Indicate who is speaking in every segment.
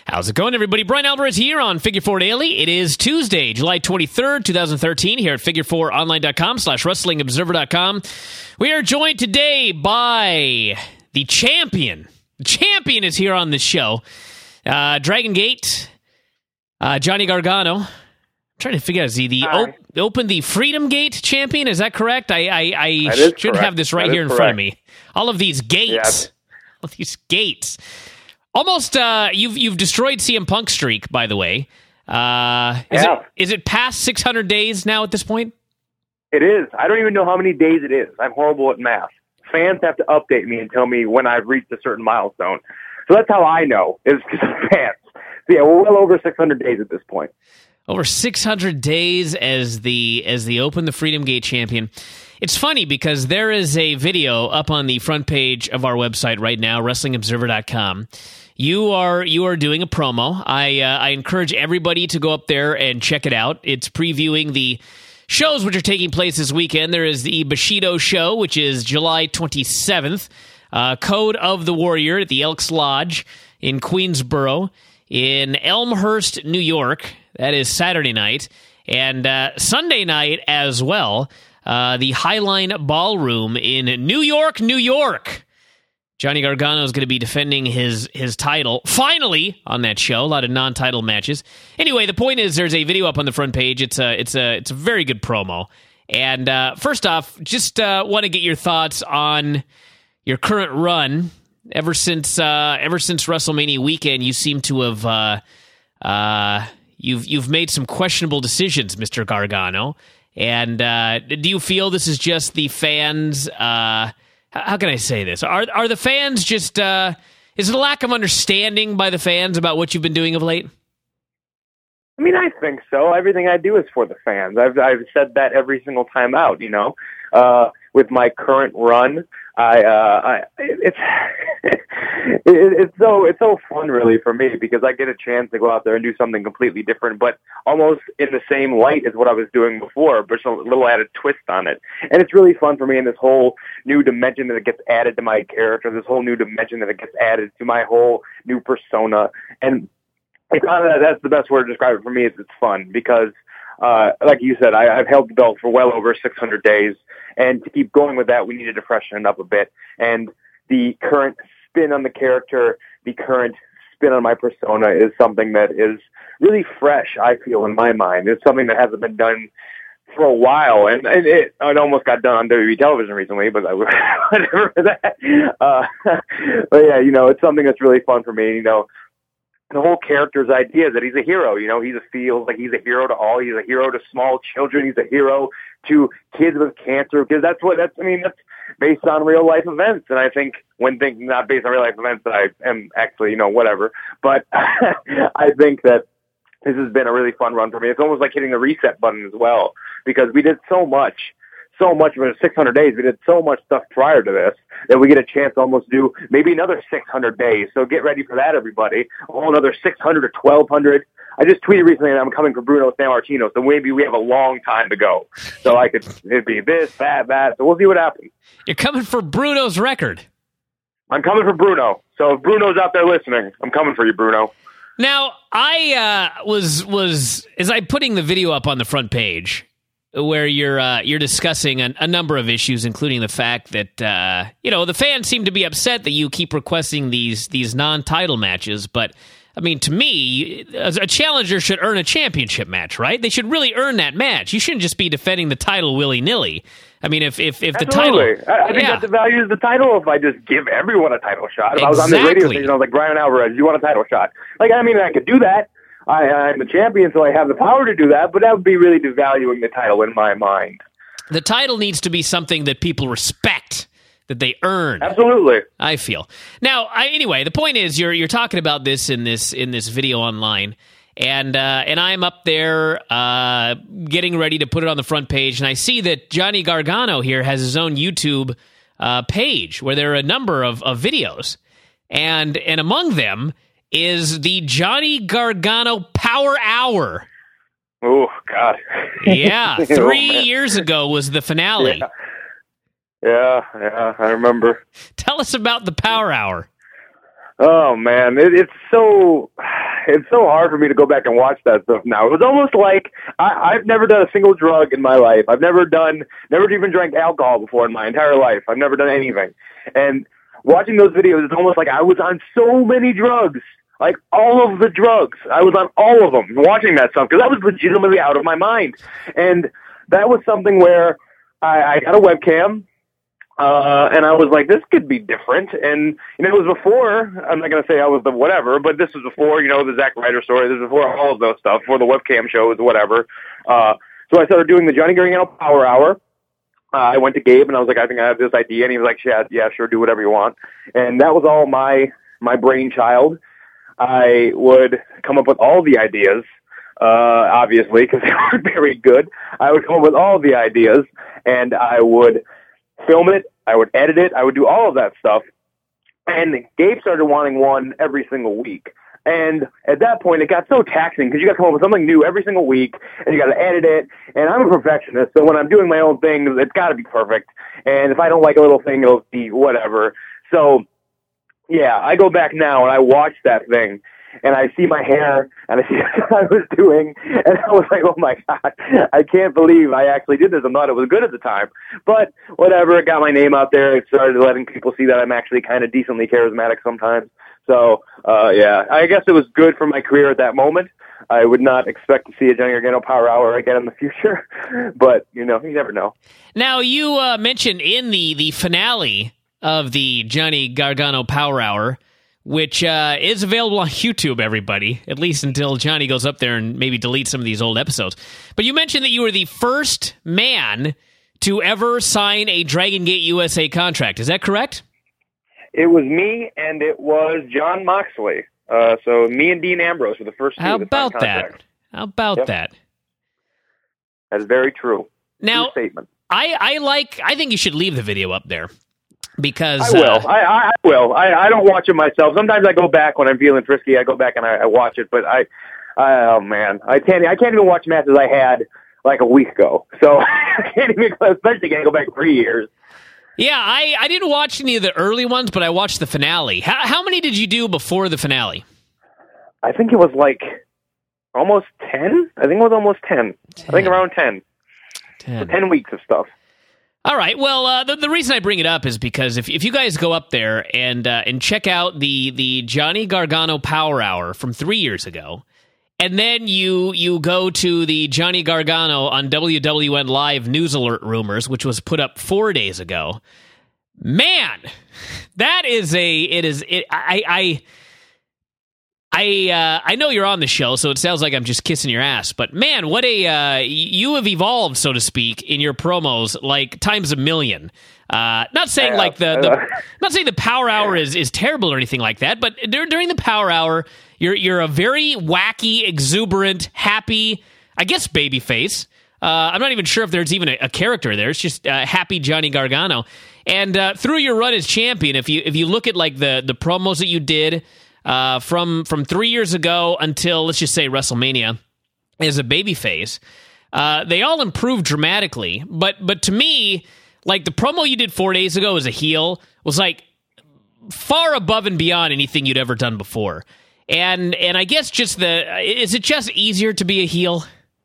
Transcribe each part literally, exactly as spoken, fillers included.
Speaker 1: How's it going, everybody? Brian Alvarez here on Figure Four Daily. It is Tuesday, July twenty-third, twenty thirteen, here at figure four online dot com slash wrestling observer dot com. We are joined today by the champion. The champion is here on this show. Uh, Dragon Gate, uh, Johnny Gargano. I'm trying to figure out, is he the op- Open the Freedom Gate champion? Is that correct? I, I, I should
Speaker 2: correct.
Speaker 1: have this right
Speaker 2: that
Speaker 1: here in
Speaker 2: correct.
Speaker 1: front of me. All of these gates.
Speaker 2: Yeah.
Speaker 1: All of these gates. Almost, uh, you've you've destroyed C M Punk's streak, by the way. Uh, is,
Speaker 2: yeah.
Speaker 1: it, is it past six hundred days now at this point?
Speaker 2: It is. I don't even know how many days it is. I'm horrible at math. Fans have to update me and tell me when I've reached a certain milestone. So that's how I know, is because of fans. So yeah, we're well over six hundred days at this point.
Speaker 1: Over six hundred days as the as the Open the Freedom Gate champion. It's funny because there is a video up on the front page of our website right now, wrestling observer dot com. You are you are doing a promo. I uh, I encourage everybody to go up there and check it out. It's previewing the shows which are taking place this weekend. There is the Bushido show, which is July twenty-seventh. Uh, Code of the Warrior at the Elks Lodge in Queensboro. In Elmhurst, New York. That is Saturday night. And uh, Sunday night as well. Uh, the Highline Ballroom in New York, New York. Johnny Gargano is going to be defending his his title, finally, on that show. A lot of non-title matches. Anyway, the point is there's a video up on the front page. It's a, it's a, it's a very good promo. And uh, first off, just uh, want to get your thoughts on your current run. Ever since uh, ever since WrestleMania weekend, you seem to have uh, uh, you've you've made some questionable decisions, Mister Gargano. And uh, do you feel this is just the fans? Uh, how can I say this? Are are the fans just? Uh, is it a lack of understanding by the fans about what you've been doing of late?
Speaker 2: I mean, I think so. Everything I do is for the fans. I've I've said that every single time out. You know, uh, with my current run, I, uh, I it's it, it's so it's so fun really for me because I get a chance to go out there and do something completely different, but almost in the same light as what I was doing before, but just a little added twist on it. And it's really fun for me in this whole new dimension that it gets added to my character, this whole new dimension that it gets added to my whole new persona. And it's kind of, that's the best word to describe it for me is it's fun because, uh, like you said, I, I've held the belt for well over six hundred days. And to keep going with that, we needed to freshen it up a bit. And the current spin on the character, the current spin on my persona is something that is really fresh, I feel, in my mind. It's something that hasn't been done for a while. And, and it, it almost got done on W W E television recently, but whatever for that. Uh, but yeah, you know, it's something that's really fun for me, you know. The whole character's idea is that he's a hero. You know, he's a feels like he's a hero to all. He's a hero to small children. He's a hero to kids with cancer because that's what that's. I mean, that's based on real life events. And I think when thinking not based on real life events, that I am actually, you know, whatever. But I think that this has been a really fun run for me. It's almost like hitting the reset button as well because we did so much. So much of it, six hundred days. We did so much stuff prior to this that we get a chance to almost do maybe another six hundred days. So get ready for that, everybody. A whole another six hundred or twelve hundred. I just tweeted recently that I'm coming for Bruno Sammartino, so maybe we have a long time to go. So I could, it'd be this, that, that. So we'll see what happens.
Speaker 1: You're coming for Bruno's record.
Speaker 2: I'm coming for Bruno. So if Bruno's out there listening, I'm coming for you, Bruno.
Speaker 1: Now, I uh, was, was, as I'm putting the video up on the front page, where you're uh, you're discussing a, a number of issues, including the fact that uh, you know the fans seem to be upset that you keep requesting these these non-title matches. But I mean, to me, a challenger should earn a championship match, right? They should really earn that match. You shouldn't just be defending the title willy nilly. I mean, if if if the
Speaker 2: Absolutely.
Speaker 1: title,
Speaker 2: I, I think
Speaker 1: yeah.
Speaker 2: that devalues the title if I just give everyone a title shot. If
Speaker 1: exactly.
Speaker 2: I was on the radio station, I was like, Brian Alvarez, you want a title shot? Like, I mean, I could do that. I, I'm the champion, so I have the power to do that, but that would be really devaluing the title in my mind.
Speaker 1: The title needs to be something that people respect, that they earn.
Speaker 2: Absolutely.
Speaker 1: I feel. Now, I, anyway, the point is you're you're talking about this in this in this video online, and uh, and I'm up there uh, getting ready to put it on the front page, and I see that Johnny Gargano here has his own YouTube uh, page where there are a number of, of videos, and and among them is the Johnny Gargano Power Hour.
Speaker 2: Oh, God.
Speaker 1: Yeah, three
Speaker 2: oh,
Speaker 1: years ago was the finale.
Speaker 2: Yeah. yeah, yeah, I remember.
Speaker 1: Tell us about the Power Hour.
Speaker 2: Oh, man, it, it's so... it's so hard for me to go back and watch that stuff now. It was almost like I, I've never done a single drug in my life. I've never done, never even drank alcohol before in my entire life. I've never done anything. And watching those videos, it's almost like I was on so many drugs, like all of the drugs. I was on all of them watching that stuff because I was legitimately out of my mind. And that was something where I, I got a webcam. Uh, and I was like, this could be different. And, you know, it was before, I'm not going to say I was the whatever, but this was before, you know, the Zack Ryder story. This was before all of those stuff, before the webcam shows, whatever. Uh, so I started doing the Johnny Gargano Power Hour. Uh, I went to Gabe and I was like, I think I have this idea. And he was like, yeah, yeah, sure, do whatever you want. And that was all my, my brainchild. I would come up with all the ideas, uh, obviously, because they weren't very good. I would come up with all the ideas and I would film it, I would edit it, I would do all of that stuff. And Gabe started wanting one every single week. And at that point, it got so taxing because you got to come up with something new every single week, and you got to edit it. And I'm a perfectionist, so when I'm doing my own thing, it's got to be perfect. And if I don't like a little thing, it'll be whatever. So, yeah, I go back now and I watch that thing, and I see my hair, and I see what I was doing, and I was like, oh my God, I can't believe I actually did this. I thought it was good at the time. But whatever, it got my name out there. It started letting people see that I'm actually kind of decently charismatic sometimes. So, uh, yeah, I guess it was good for my career at that moment. I would not expect to see a Johnny Gargano Power Hour again in the future, but, you know, you never know.
Speaker 1: Now, you uh, mentioned in the, the finale of the Johnny Gargano Power Hour, which uh, is available on YouTube, everybody, at least until Johnny goes up there and maybe deletes some of these old episodes. But you mentioned that you were the first man to ever sign a Dragon Gate U S A contract. Is that correct?
Speaker 2: It was me, and it was John Moxley. Uh, so me and Dean Ambrose were the first two.
Speaker 1: How about that? How about yep. that?
Speaker 2: That's very true.
Speaker 1: Now,
Speaker 2: true statement.
Speaker 1: I, I like. I think you should leave the video up there. Because
Speaker 2: I will.
Speaker 1: Uh,
Speaker 2: I, I will. I, I don't watch it myself. Sometimes I go back when I'm feeling frisky. I go back and I, I watch it. But I, I, oh man, I can't. I can't even watch matches I had like a week ago. So I can't even. Especially can't go back three years.
Speaker 1: Yeah, I, I didn't watch any of the early ones, but I watched the finale. How how many did you do before the finale?
Speaker 2: I think it was like almost ten. I think it was almost ten. ten. I think around ten. Ten. So ten weeks of stuff.
Speaker 1: All right. Well, uh, the, the reason I bring it up is because if if you guys go up there and uh, and check out the the Johnny Gargano Power Hour from three years ago, and then you you go to the Johnny Gargano on W W N Live News Alert Rumors, which was put up four days ago. Man, that is a it is it. I I I uh, I know you're on the show, so it sounds like I'm just kissing your ass. But man, what a uh, you have evolved, so to speak, in your promos like times a million. Uh, not saying like the, the not saying the Power Hour is, is terrible or anything like that, but during the Power Hour, you're you're a very wacky, exuberant, happy, I guess, babyface. Uh, I'm not even sure if there's even a, a character there. It's just uh, happy Johnny Gargano. And uh, through your run as champion, if you if you look at like the the promos that you did. Uh, from from three years ago until, let's just say, WrestleMania as a babyface, uh, they all improved dramatically. But but to me, like the promo you did four days ago as a heel was like far above and beyond anything you'd ever done before. And and I guess just the is it just easier to be a heel?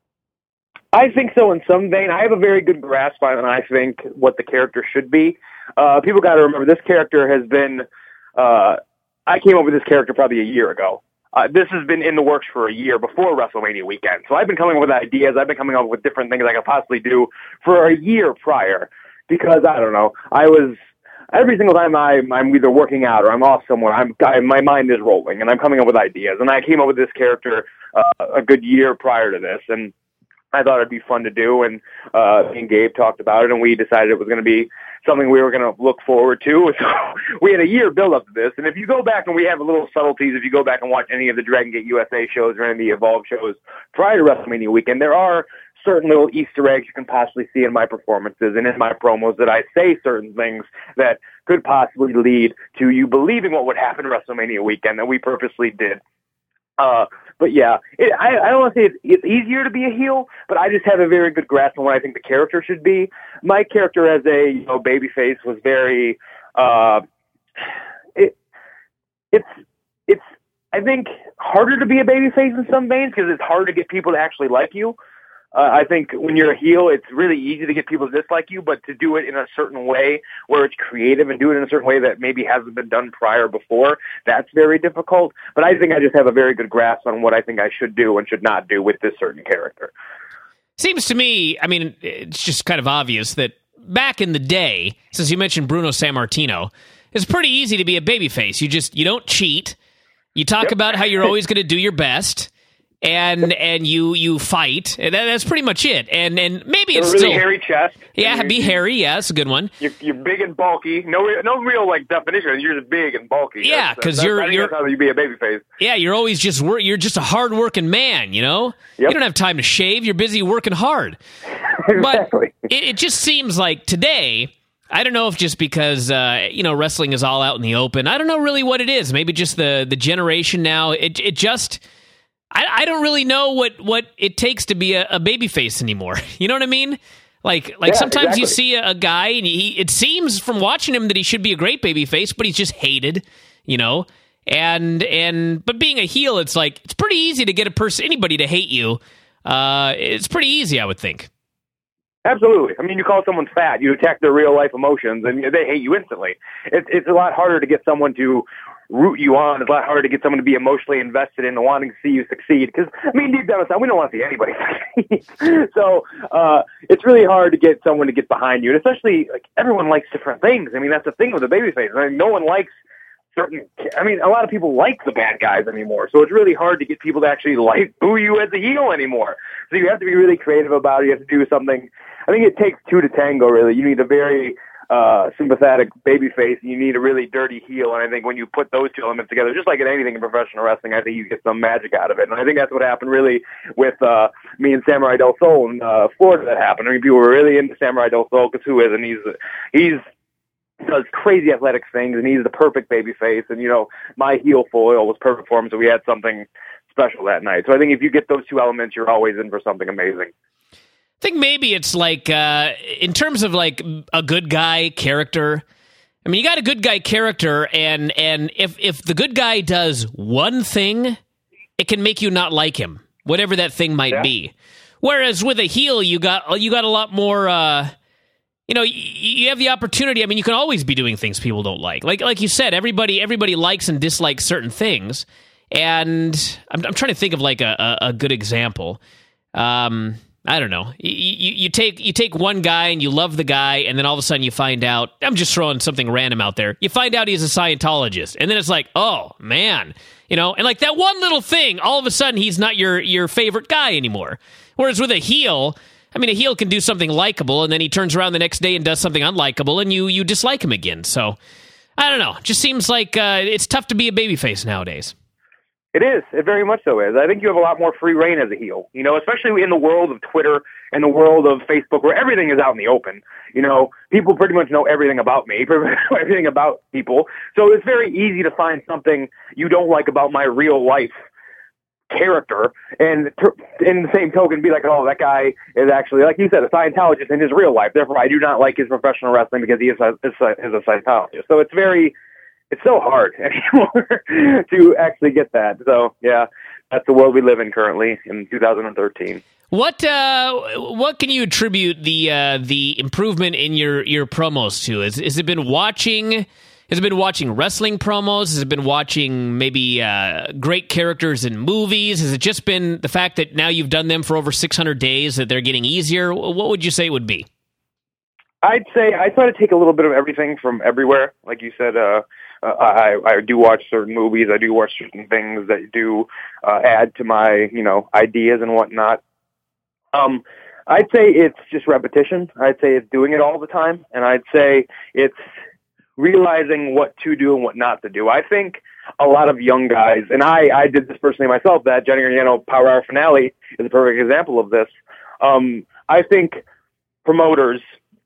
Speaker 2: I think so in some vein. I have a very good grasp on, I think, what the character should be. Uh, people got to remember this character has been. Uh, I came up with this character probably a year ago. Uh, this has been in the works for a year before WrestleMania weekend. So I've been coming up with ideas. I've been coming up with different things I could possibly do for a year prior. Because, I don't know, I was, every single time I'm, I'm either working out or I'm off somewhere, I'm, I, my mind is rolling and I'm coming up with ideas. And I came up with this character uh, a good year prior to this. And I thought it'd be fun to do. And uh, me and Gabe talked about it and we decided it was going to be something we were going to look forward to. So we had a year build up to this. And if you go back and we have little subtleties, if you go back and watch any of the Dragon Gate U S A shows or any of the Evolve shows prior to WrestleMania weekend, there are certain little Easter eggs you can possibly see in my performances and in my promos that I say certain things that could possibly lead to you believing what would happen WrestleMania weekend that we purposely did. Uh, but yeah, it, I, I don't want to say it's, it's easier to be a heel, but I just have a very good grasp on what I think the character should be. My character as a you know babyface was very, uh, it, it's it's I think, harder to be a babyface in some veins because it's hard to get people to actually like you. Uh, I think when you're a heel, it's really easy to get people to dislike you, but to do it in a certain way where it's creative and do it in a certain way that maybe hasn't been done prior before, that's very difficult. But I think I just have a very good grasp on what I think I should do and should not do with this certain character.
Speaker 1: Seems to me, I mean, it's just kind of obvious that back in the day, since you mentioned Bruno Sammartino, it's pretty easy to be a babyface. You just, you don't cheat. You talk
Speaker 2: Yep.
Speaker 1: about how you're always going to do your best. And and you you fight. And that, that's pretty much it. And and maybe it's
Speaker 2: a really
Speaker 1: still
Speaker 2: hairy chest.
Speaker 1: yeah,
Speaker 2: And
Speaker 1: be
Speaker 2: you-
Speaker 1: hairy. Yeah, that's a good one.
Speaker 2: You're, you're big and bulky. No, re- no real like definition. You're just big and bulky.
Speaker 1: Yeah,
Speaker 2: That's-
Speaker 1: 'cause
Speaker 2: that's-
Speaker 1: you're-
Speaker 2: I think
Speaker 1: you're-
Speaker 2: that's how you be a babyface.
Speaker 1: Yeah, you're always just wor- you're just a hard-working man, you know?
Speaker 2: Yep.
Speaker 1: You don't have time to shave. You're busy working hard.
Speaker 2: Exactly.
Speaker 1: But it, it just seems like today, I don't know if just because uh, you know wrestling is all out in the open. I don't know really what it is. Maybe just the the generation now. It it just I, I don't really know what, what it takes to be a, a babyface anymore. You know what I mean? Like like
Speaker 2: Yeah,
Speaker 1: sometimes you
Speaker 2: exactly.
Speaker 1: see a, a guy and he it seems from watching him that he should be a great babyface, but he's just hated. You know. And and but being a heel, it's like it's pretty easy to get a person anybody to hate you. Uh, it's pretty easy, I would think.
Speaker 2: Absolutely. I mean, you call someone fat, you attack their real life emotions, and they hate you instantly. It's it's a lot harder to get someone to root you on. It's a lot harder to get someone to be emotionally invested in wanting to see you succeed. Because I mean, deep down inside, we don't want to see anybody succeed. So uh, it's really hard to get someone to get behind you, and especially like everyone likes different things. I mean, that's the thing with the babyface. I mean, no one likes certain. I mean, a lot of people like the bad guys anymore, so it's really hard to get people to actually like boo you as a heel anymore. So you have to be really creative about it. You have to do something. I think it takes two to tango, really. You need a very uh, sympathetic babyface, and you need a really dirty heel. And I think when you put those two elements together, just like in anything in professional wrestling, I think you get some magic out of it. And I think that's what happened really with uh, me and Samurai Del Sol in uh, Florida. That happened. I mean, people were really into Samurai Del Sol because who isn't? He's he's does crazy athletic things, and he's the perfect babyface. And you know, my heel foil was perfect for him, so we had something special that night. So I think if you get those two elements, you're always in for something amazing.
Speaker 1: I think maybe it's like uh, in terms of like a good guy character. I mean, you got a good guy character, and and if if the good guy does one thing, it can make you not like him, whatever that thing might
Speaker 2: Yeah.
Speaker 1: be. Whereas with a heel, you got you got a lot more. Uh, you know, you, you have the opportunity. I mean, you can always be doing things people don't like. Like like you said, everybody everybody likes and dislikes certain things. And I'm I'm trying to think of like a a, a good example. Um. I don't know. You, you, you take you take one guy and you love the guy, and then all of a sudden you find out. I'm just throwing something random out there. You find out he's a Scientologist, and then it's like, oh man, you know, and like that one little thing, all of a sudden he's not your your favorite guy anymore. Whereas with a heel, I mean, a heel can do something likable, and then he turns around the next day and does something unlikable, and you you dislike him again. So I don't know. It just seems like uh, it's tough to be a babyface nowadays.
Speaker 2: It is. It very much so is. I think you have a lot more free reign as a heel, you know, especially in the world of Twitter and the world of Facebook where everything is out in the open. You know, people pretty much know everything about me, everything about people. So it's very easy to find something you don't like about my real life character and in the same token be like, oh, that guy is actually, like you said, a Scientologist in his real life. Therefore, I do not like his professional wrestling because he is a, is a, is a Scientologist. So it's very... It's so hard anymore to actually get that. So, yeah, that's the world we live in currently in two thousand thirteen.
Speaker 1: What uh, what can you attribute the uh, the improvement in your, your promos to? Has, has it been watching? Has it been watching wrestling promos? Has it been watching maybe uh, great characters in movies? Has it just been the fact that now you've done them for over six hundred days that they're getting easier? What would you say it would be?
Speaker 2: I'd say I try to take a little bit of everything from everywhere. Like you said, uh, uh, I, I do watch certain movies. I do watch certain things that do uh, add to my, you know, ideas and whatnot. Um, I'd say it's just repetition. I'd say it's doing it all the time. And I'd say it's realizing what to do and what not to do. I think a lot of young guys, and I, I did this personally myself, that Johnny Gargano Power Hour finale is a perfect example of this. Um, I think promoters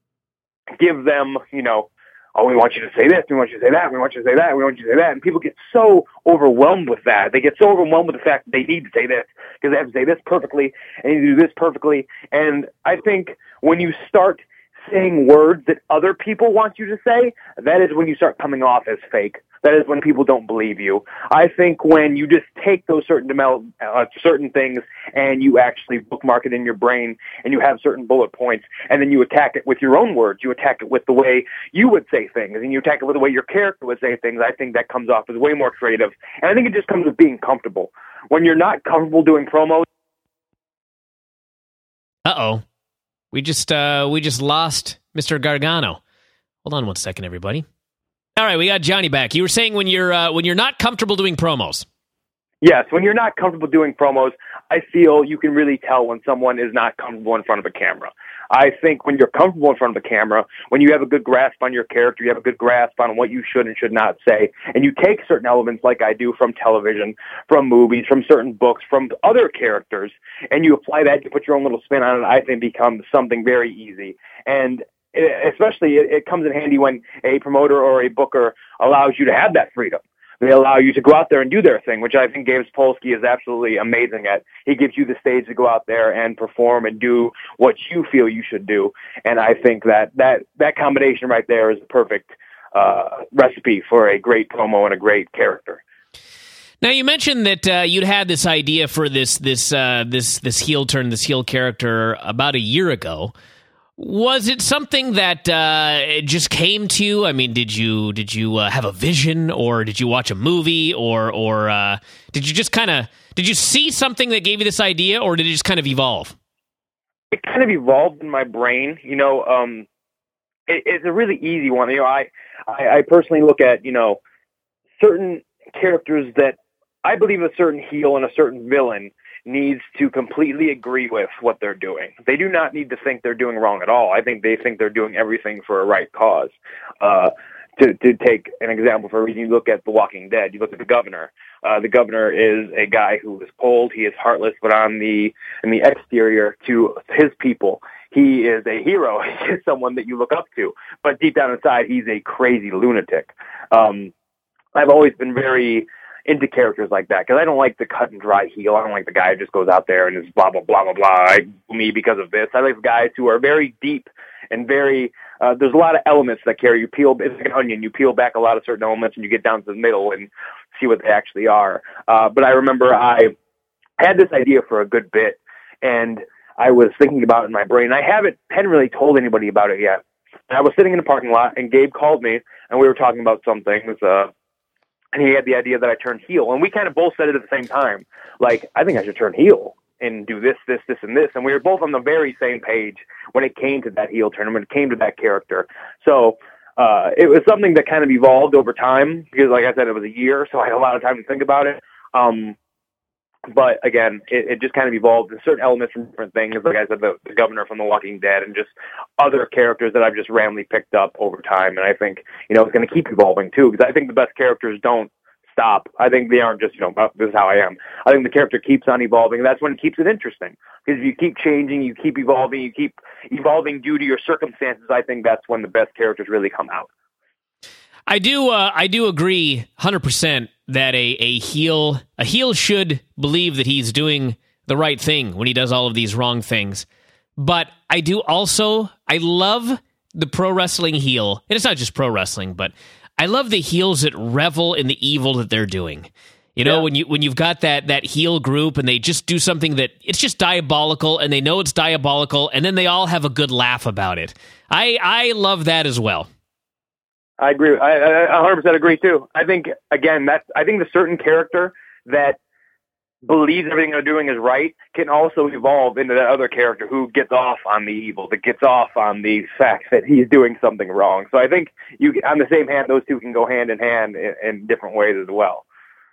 Speaker 2: give them, you know, oh, we want you to say this, we want you to say that, we want you to say that, we want you to say that, and people get so overwhelmed with that. They get so overwhelmed with the fact that they need to say this, because they have to say this perfectly, and you do this perfectly, and I think when you start saying words that other people want you to say, that is when you start coming off as fake. That is when people don't believe you. I think when you just take those certain demel- uh, certain things and you actually bookmark it in your brain and you have certain bullet points and then you attack it with your own words, you attack it with the way you would say things and you attack it with the way your character would say things, I think that comes off as way more creative. And I think it just comes with being comfortable. When you're not comfortable doing promos.
Speaker 1: Uh-oh. We just, uh, we just lost Mister Gargano. Hold on one second, everybody. All right, we got Johnny back. You were saying when you're uh, when you're not comfortable doing promos.
Speaker 2: Yes, when you're not comfortable doing promos, I feel you can really tell when someone is not comfortable in front of a camera. I think when you're comfortable in front of a camera, when you have a good grasp on your character, you have a good grasp on what you should and should not say, and you take certain elements like I do from television, from movies, from certain books, from other characters, and you apply that, you put your own little spin on it, I think it becomes something very easy. And especially it, it comes in handy when a promoter or a booker allows you to have that freedom. They allow you to go out there and do their thing, which I think Gabe Sapolsky is absolutely amazing at. He gives you the stage to go out there and perform and do what you feel you should do. And I think that that, that combination right there is the perfect uh, recipe for a great promo and a great character.
Speaker 1: Now you mentioned that uh, you'd had this idea for this this uh, this this heel turn, this heel character about a year ago. Was it something that uh, just came to you? I mean, did you did you uh, have a vision, or did you watch a movie, or or uh, did you just kind of did you see something that gave you this idea, or did it just kind of evolve?
Speaker 2: It kind of evolved in my brain. You know, um, it, it's a really easy one. You know, I, I I personally look at you know certain characters that I believe a certain heel and a certain villain needs to completely agree with what they're doing. They do not need to think they're doing wrong at all. I think they think they're doing everything for a right cause. Uh, to, to take an example for a reason, you look at The Walking Dead, you look at the governor. Uh, the governor is a guy who is cold, he is heartless, but on the, in the exterior to his people, he is a hero. He is someone that you look up to. But deep down inside, he's a crazy lunatic. Um, I've always been very into characters like that, because I don't like the cut and dry heel. I don't like the guy who just goes out there and is blah, blah, blah, blah, blah, I, me because of this. I like guys who are very deep and very, uh, there's a lot of elements that carry. You peel, it's like an onion, you peel back a lot of certain elements and you get down to the middle and see what they actually are. Uh, but I remember I had this idea for a good bit, and I was thinking about it in my brain. I haven't, hadn't really told anybody about it yet. And I was sitting in the parking lot, and Gabe called me, and we were talking about something. It was, uh, and he had the idea that I turned heel. And we kind of both said it at the same time. Like, I think I should turn heel and do this, this, this, and this. And we were both on the very same page when it came to that heel turn, when it came to that character. So uh, it was something that kind of evolved over time, because, like I said, it was a year, so I had a lot of time to think about it. Um, but, again, it, it just kind of evolved in certain elements from different things. Like I said, the, the governor from The Walking Dead and just other characters that I've just randomly picked up over time. And I think, you know, it's going to keep evolving, too, because I think the best characters don't stop. I think they aren't just, you know, oh, this is how I am. I think the character keeps on evolving, and that's when it keeps it interesting. Because if you keep changing, you keep evolving, you keep evolving due to your circumstances, I think that's when the best characters really come out.
Speaker 1: I do uh, I do agree one hundred percent that a, a heel a heel should believe that he's doing the right thing when he does all of these wrong things. But I do also, I love the pro wrestling heel, and it's not just pro wrestling, but I love the heels that revel in the evil that they're doing. You know, yeah. when you when you've got that that heel group and they just do something that it's just diabolical, and they know it's diabolical, and then they all have a good laugh about it. I I love that as well.
Speaker 2: I agree. I, I one hundred percent agree too. I think again that I think the certain character that believes everything they're doing is right can also evolve into that other character who gets off on the evil, that gets off on the fact that he's doing something wrong. So I think you, on the same hand, those two can go hand in hand in, in different ways as well.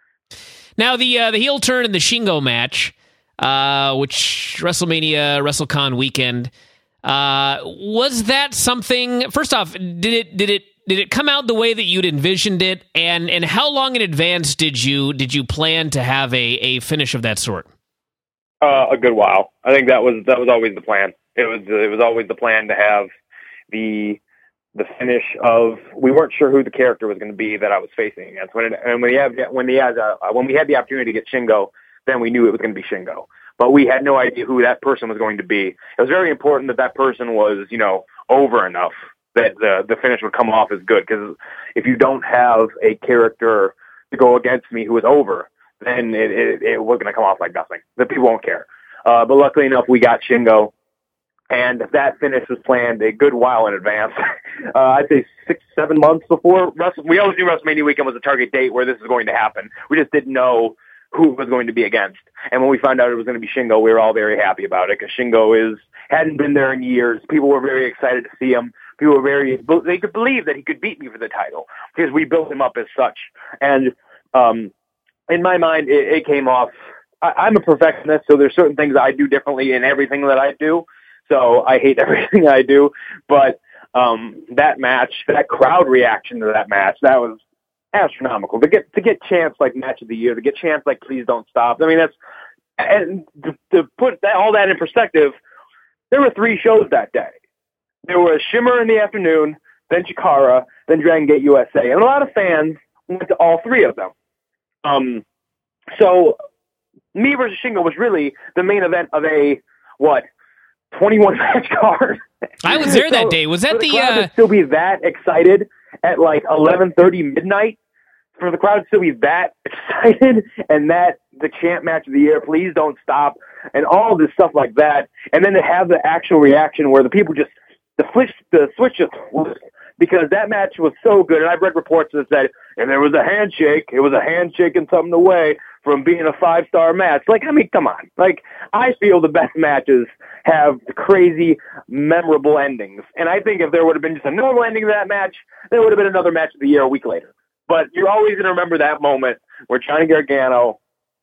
Speaker 1: Now the uh, the heel turn in the Shingo match, uh, which WrestleMania WrestleCon weekend, uh, was that something? First off, did it did it did it come out the way that you'd envisioned it? And and how long in advance did you did you plan to have a, a finish of that sort?
Speaker 2: Uh, a good while. I think that was that was always the plan. It was it was always the plan to have the the finish of. We weren't sure who the character was going to be that I was facing against. When it, and when he had when he had uh, when we had the opportunity to get Shingo, then we knew it was going to be Shingo. But we had no idea who that person was going to be. It was very important that that person was, you know, over enough that the the finish would come off as good. Because if you don't have a character to go against me who is over, then it, it, it was going to come off like nothing. The people won't care. Uh, but luckily enough, we got Shingo, and that finish was planned a good while in advance. uh, I'd say six, seven months before. Wrestle- we always knew WrestleMania weekend was a target date where this was going to happen. We just didn't know who it was going to be against. And when we found out it was going to be Shingo, we were all very happy about it, because Shingo is hadn't been there in years. People were very excited to see him. People were very, they could believe that he could beat me for the title, because we built him up as such. And um, in my mind, it, it came off. I, I'm a perfectionist, so there's certain things I do differently in everything that I do. So I hate everything I do. But um, that match, that crowd reaction to that match, that was astronomical. To get to get chants like Match of the Year, to get chants like Please Don't Stop. I mean, that's, and to, to put that, all that in perspective, there were three shows that day. There was Shimmer in the afternoon, then Chikara, then Dragon Gate U S A. And a lot of fans went to all three of them. Um, so me versus Shingo was really the main event of a, what, twenty-one match card.
Speaker 1: I was there
Speaker 2: so,
Speaker 1: that day. Was that
Speaker 2: for the,
Speaker 1: the...
Speaker 2: crowd
Speaker 1: Uh...
Speaker 2: to still be that excited at like eleven thirty midnight? For the crowd to still be that excited, and that the chant Match of the Year, Please Don't Stop, and all this stuff like that, and then to have the actual reaction where the people just, the switch, the switch just flipped, because that match was so good. And I've read reports that said, if there was a handshake, it was a handshake and something away from being a five-star match. Like, I mean, come on. Like, I feel the best matches have crazy, memorable endings. And I think if there would have been just a normal ending to that match, there would have been another Match of the Year a week later. But you're always going to remember that moment where Johnny Gargano,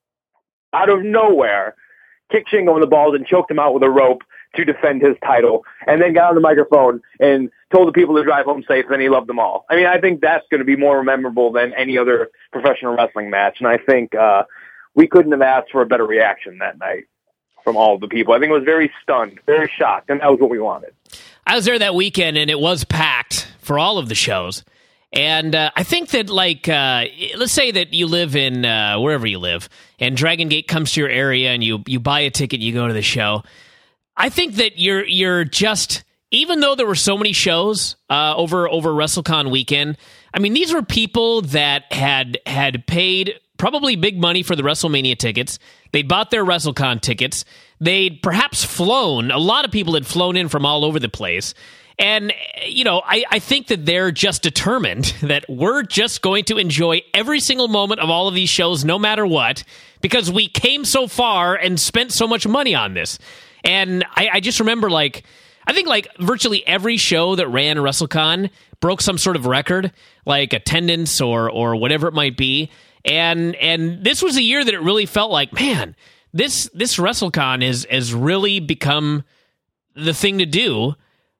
Speaker 2: out of nowhere, kicked Shingo in the balls and choked him out with a rope to defend his title, and then got on the microphone and told the people to drive home safe, and he loved them all. I mean, I think that's going to be more memorable than any other professional wrestling match, and I think uh, we couldn't have asked for a better reaction that night from all of the people. I think it was very stunned, very shocked, and that was what we wanted.
Speaker 1: I was there that weekend, and it was packed for all of the shows. And uh, I think that, like, uh, let's say that you live in uh, wherever you live, and Dragon Gate comes to your area, and you you buy a ticket, you go to the show. I think that you're you're just, even though there were so many shows uh, over over WrestleCon weekend, I mean, these were people that had had paid probably big money for the WrestleMania tickets. They bought their WrestleCon tickets. They'd perhaps flown. A lot of people had flown in from all over the place. And, you know, I, I think that they're just determined that we're just going to enjoy every single moment of all of these shows, no matter what, because we came so far and spent so much money on this. And I, I just remember, like, I think, like, virtually every show that ran WrestleCon broke some sort of record, like attendance or or whatever it might be. And and this was a year that it really felt like, man, this this WrestleCon is has really become the thing to do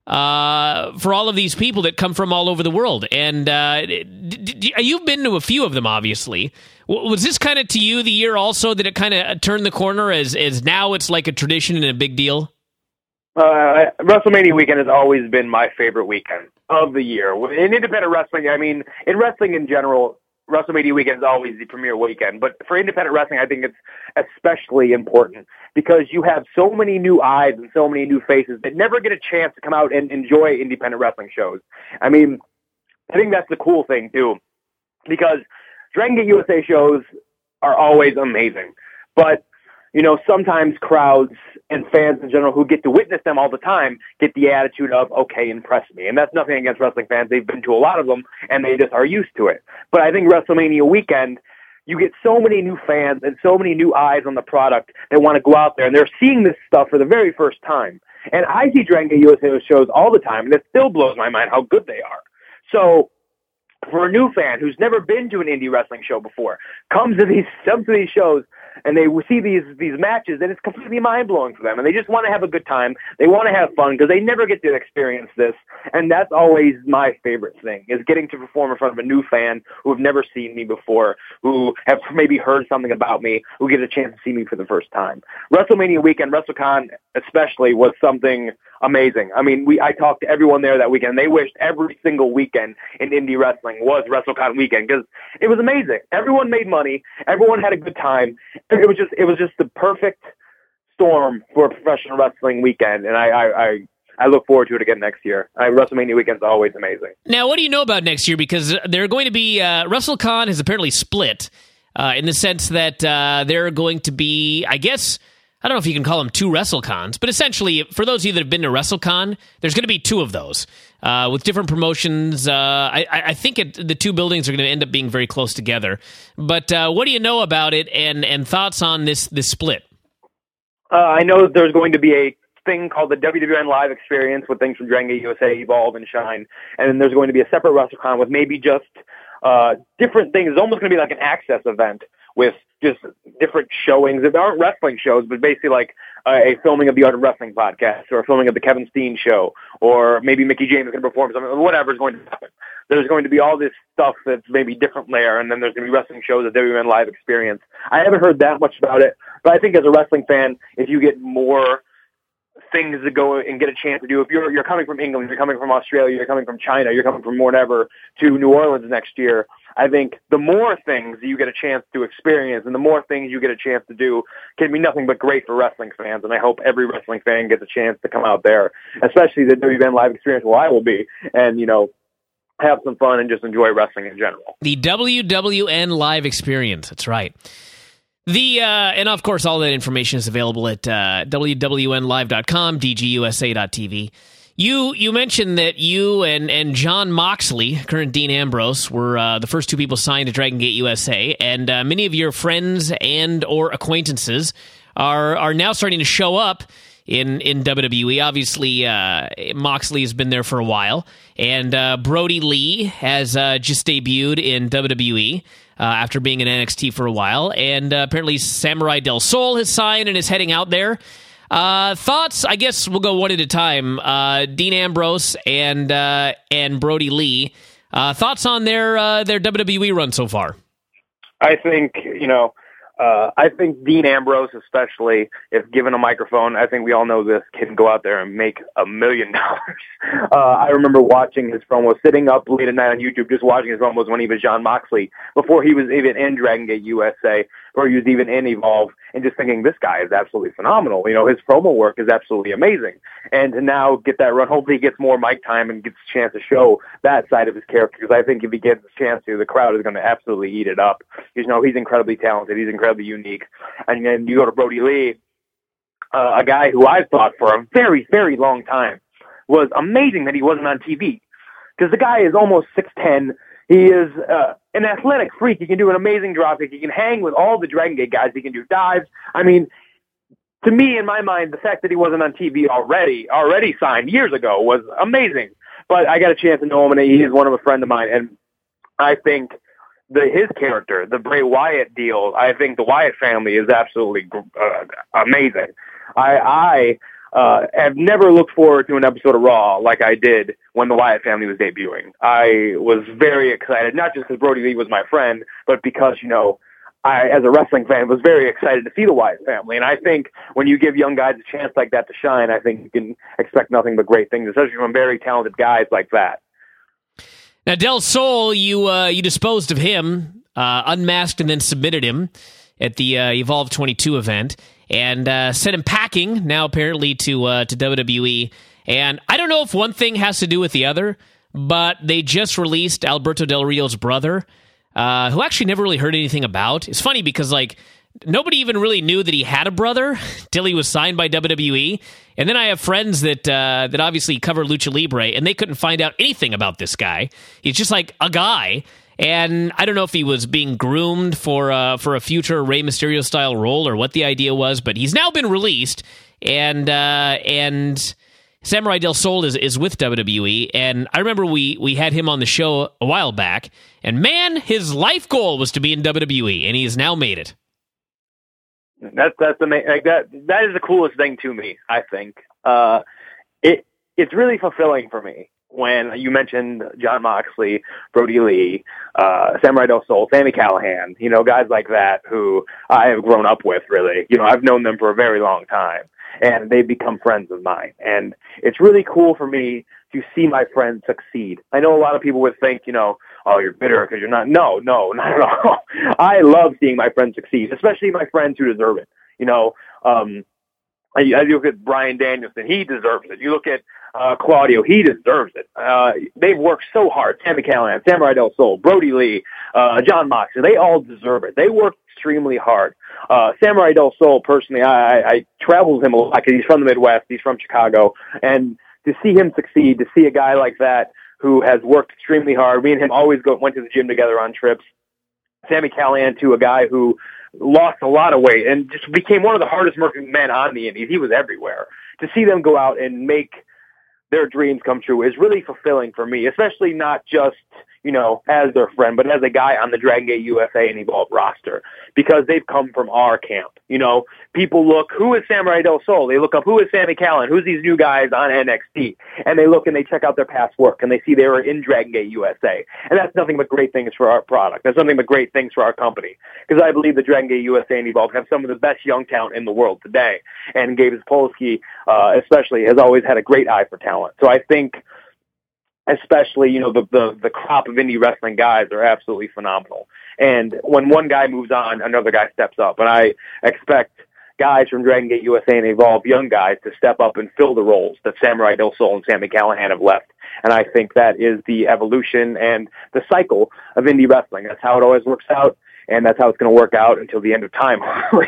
Speaker 1: uh, for all of these people that come from all over the world. And uh, d- d- you've been to a few of them, obviously. W- was this kind of to you the year also that it kind of turned the corner as, as now it's like a tradition and a big deal?
Speaker 2: Uh, WrestleMania weekend has always been my favorite weekend of the year. In independent wrestling, I mean, in wrestling in general, WrestleMania weekend is always the premier weekend. But for independent wrestling, I think it's especially important because you have so many new eyes and so many new faces that never get a chance to come out and enjoy independent wrestling shows. I mean, I think that's the cool thing, too, because Dragon Gate U S A shows are always amazing. But, you know, sometimes crowds and fans in general who get to witness them all the time get the attitude of, okay, impress me. And that's nothing against wrestling fans. They've been to a lot of them, and they just are used to it. But I think WrestleMania weekend, you get so many new fans and so many new eyes on the product that want to go out there, and they're seeing this stuff for the very first time. And I see Dragon Gate U S A shows all the time, and it still blows my mind how good they are. So for a new fan who's never been to an indie wrestling show before, comes to these, comes to these shows, and they see these these matches, and it's completely mind-blowing for them. And they just want to have a good time. They want to have fun because they never get to experience this. And that's always my favorite thing, is getting to perform in front of a new fan who have never seen me before, who have maybe heard something about me, who get a chance to see me for the first time. WrestleMania weekend, WrestleCon especially, was something amazing. I mean, we I talked to everyone there that weekend. They wished every single weekend in indie wrestling was WrestleCon weekend because it was amazing. Everyone made money. Everyone had a good time. It was just it was just the perfect storm for a professional wrestling weekend, and I I, I, I look forward to it again next year. I, WrestleMania weekend's always amazing.
Speaker 1: Now, what do you know about next year? Because they're going to be uh, WrestleCon has apparently split uh, in the sense that uh, there are going to be, I guess, I don't know if you can call them two WrestleCons, but essentially, for those of you that have been to WrestleCon, there's going to be two of those uh, with different promotions. Uh, I, I think it, the two buildings are going to end up being very close together. But uh, what do you know about it, and, and thoughts on this this split?
Speaker 2: Uh, I know that there's going to be a thing called the W W N Live Experience with things from Dragon Gate U S A, Evolve, and Shine, and then there's going to be a separate WrestleCon with maybe just uh, different things. It's almost going to be like an access event with just different showings. There aren't wrestling shows, but basically like uh, a filming of the Art of Wrestling podcast, or a filming of the Kevin Steen show, or maybe Mickey James is going to perform something, whatever is going to happen. There's going to be all this stuff that's maybe different layer, and then there's going to be wrestling shows at W W N Live Experience. I haven't heard that much about it, but I think as a wrestling fan, if you get more things to go and get a chance to do, if you're you're coming from England, you're coming from Australia, you're coming from China, you're coming from whatever to New Orleans next year, I think the more things you get a chance to experience and the more things you get a chance to do can be nothing but great for wrestling fans. And I hope every wrestling fan gets a chance to come out there, especially the W W N Live Experience where I will be, and, you know, have some fun and just enjoy wrestling in general.
Speaker 1: The W W N Live Experience. That's right. The uh, and of course, all that information is available at uh, W W N live dot com, D G U S A dot T V. You you mentioned that you and, and Jon Moxley, current Dean Ambrose, were uh, the first two people signed to Dragon Gate U S A, and uh, many of your friends and or acquaintances are are now starting to show up in, in W W E. Obviously, uh, Moxley has been there for a while, and uh, Brody Lee has uh, just debuted in W W E uh, after being in N X T for a while, and uh, apparently Samurai Del Sol has signed and is heading out there. Uh, thoughts? I guess we'll go one at a time. Uh, Dean Ambrose and uh, and Brody Lee. Uh, thoughts on their uh, their W W E run so far?
Speaker 2: I think, you know, uh, I think Dean Ambrose, especially if given a microphone, I think we all know this, can go out there and make a million dollars. Uh, I remember watching his promos, sitting up late at night on YouTube, just watching his promos when he was Jon Moxley, before he was even in Dragon Gate U S A, or he was even in Evolve, and just thinking, this guy is absolutely phenomenal. You know, his promo work is absolutely amazing. And to now get that run, hopefully he gets more mic time and gets a chance to show that side of his character, because I think if he gets a chance to, the crowd is going to absolutely eat it up. You know, he's incredibly talented. He's incredibly unique. And then you go to Brody Lee, uh, a guy who I've thought for a very, very long time was amazing that he wasn't on T V, because the guy is almost six ten. He is uh, an athletic freak. He can do an amazing dropkick. He can hang with all the Dragon Gate guys. He can do dives. I mean, to me, in my mind, the fact that he wasn't on T V already, already signed years ago, was amazing. But I got a chance to know him, and he is one of a friend of mine. And I think the his character, the Bray Wyatt deal, I think the Wyatt family is absolutely uh, amazing. I, I uh, have never looked forward to an episode of Raw like I did when the Wyatt family was debuting. I was very excited, not just because Brody Lee was my friend, but because, you know, I, as a wrestling fan, was very excited to see the Wyatt family. And I think when you give young guys a chance like that to shine, I think you can expect nothing but great things, especially from very talented guys like that.
Speaker 1: Now, Del Sol, you uh, you disposed of him, uh, unmasked and then submitted him at the uh, Evolve twenty-two event, and uh, sent him packing, now apparently to uh, to W W E. And I don't know if one thing has to do with the other, but they just released Alberto Del Rio's brother, uh, who actually never really heard anything about. It's funny because, like, nobody even really knew that he had a brother till he was signed by W W E. And then I have friends that uh, that obviously cover Lucha Libre, and they couldn't find out anything about this guy. He's just like a guy. And I don't know if he was being groomed for uh, for a future Rey Mysterio style role or what the idea was, but he's now been released, and uh, and Samurai Del Sol is, is with W W E. And I remember we we had him on the show a while back, and man, his life goal was to be in W W E, and he has now made it.
Speaker 2: That's that's the like that that is the coolest thing to me. I think uh, it it's really fulfilling for me when you mentioned Jon Moxley, Brody Lee, uh, Samurai Del Sol, Sami Callihan. You know, guys like that who I have grown up with. Really, you know, I've known them for a very long time, and they've become friends of mine. And it's really cool for me to see my friends succeed. I know a lot of people would think, you know, oh, you're bitter because you're not. No, no, not at all. I love seeing my friends succeed, especially my friends who deserve it. You know, um, I, I look at Bryan Danielson, he deserves it. You look at uh, Claudio, he deserves it. Uh, they've worked so hard. Sami Callihan, Samurai Del Sol, Brody Lee, uh, Jon Moxley, they all deserve it. They worked extremely hard. Uh, Samurai Del Sol, personally, I, I, I travel with him a lot because he's from the Midwest, he's from Chicago, and to see him succeed, to see a guy like that who has worked extremely hard, me and him always go, went to the gym together on trips. Sami Callihan, too, a guy who lost a lot of weight and just became one of the hardest working men on the Indies. He was everywhere. To see them go out and make their dreams come true is really fulfilling for me, especially not just, you know, as their friend, but as a guy on the Dragon Gate U S A and Evolve roster, because they've come from our camp. You know, people look, who is Samurai Del Sol? They look up, who is Sami Callihan? Who's these new guys on N X T? And they look and they check out their past work and they see they were in Dragon Gate U S A. And that's nothing but great things for our product. That's nothing but great things for our company. Because I believe the Dragon Gate U S A and Evolve have some of the best young talent in the world today. And Gabe Sapolsky, uh, especially, has always had a great eye for talent. So I think, especially, you know, the, the, the crop of indie wrestling guys are absolutely phenomenal. And when one guy moves on, another guy steps up. And I expect guys from Dragon Gate U S A and Evolve, young guys, to step up and fill the roles that Samurai Del Sol and Sami Callihan have left. And I think that is the evolution and the cycle of indie wrestling. That's how it always works out, and that's how it's going to work out until the end of time.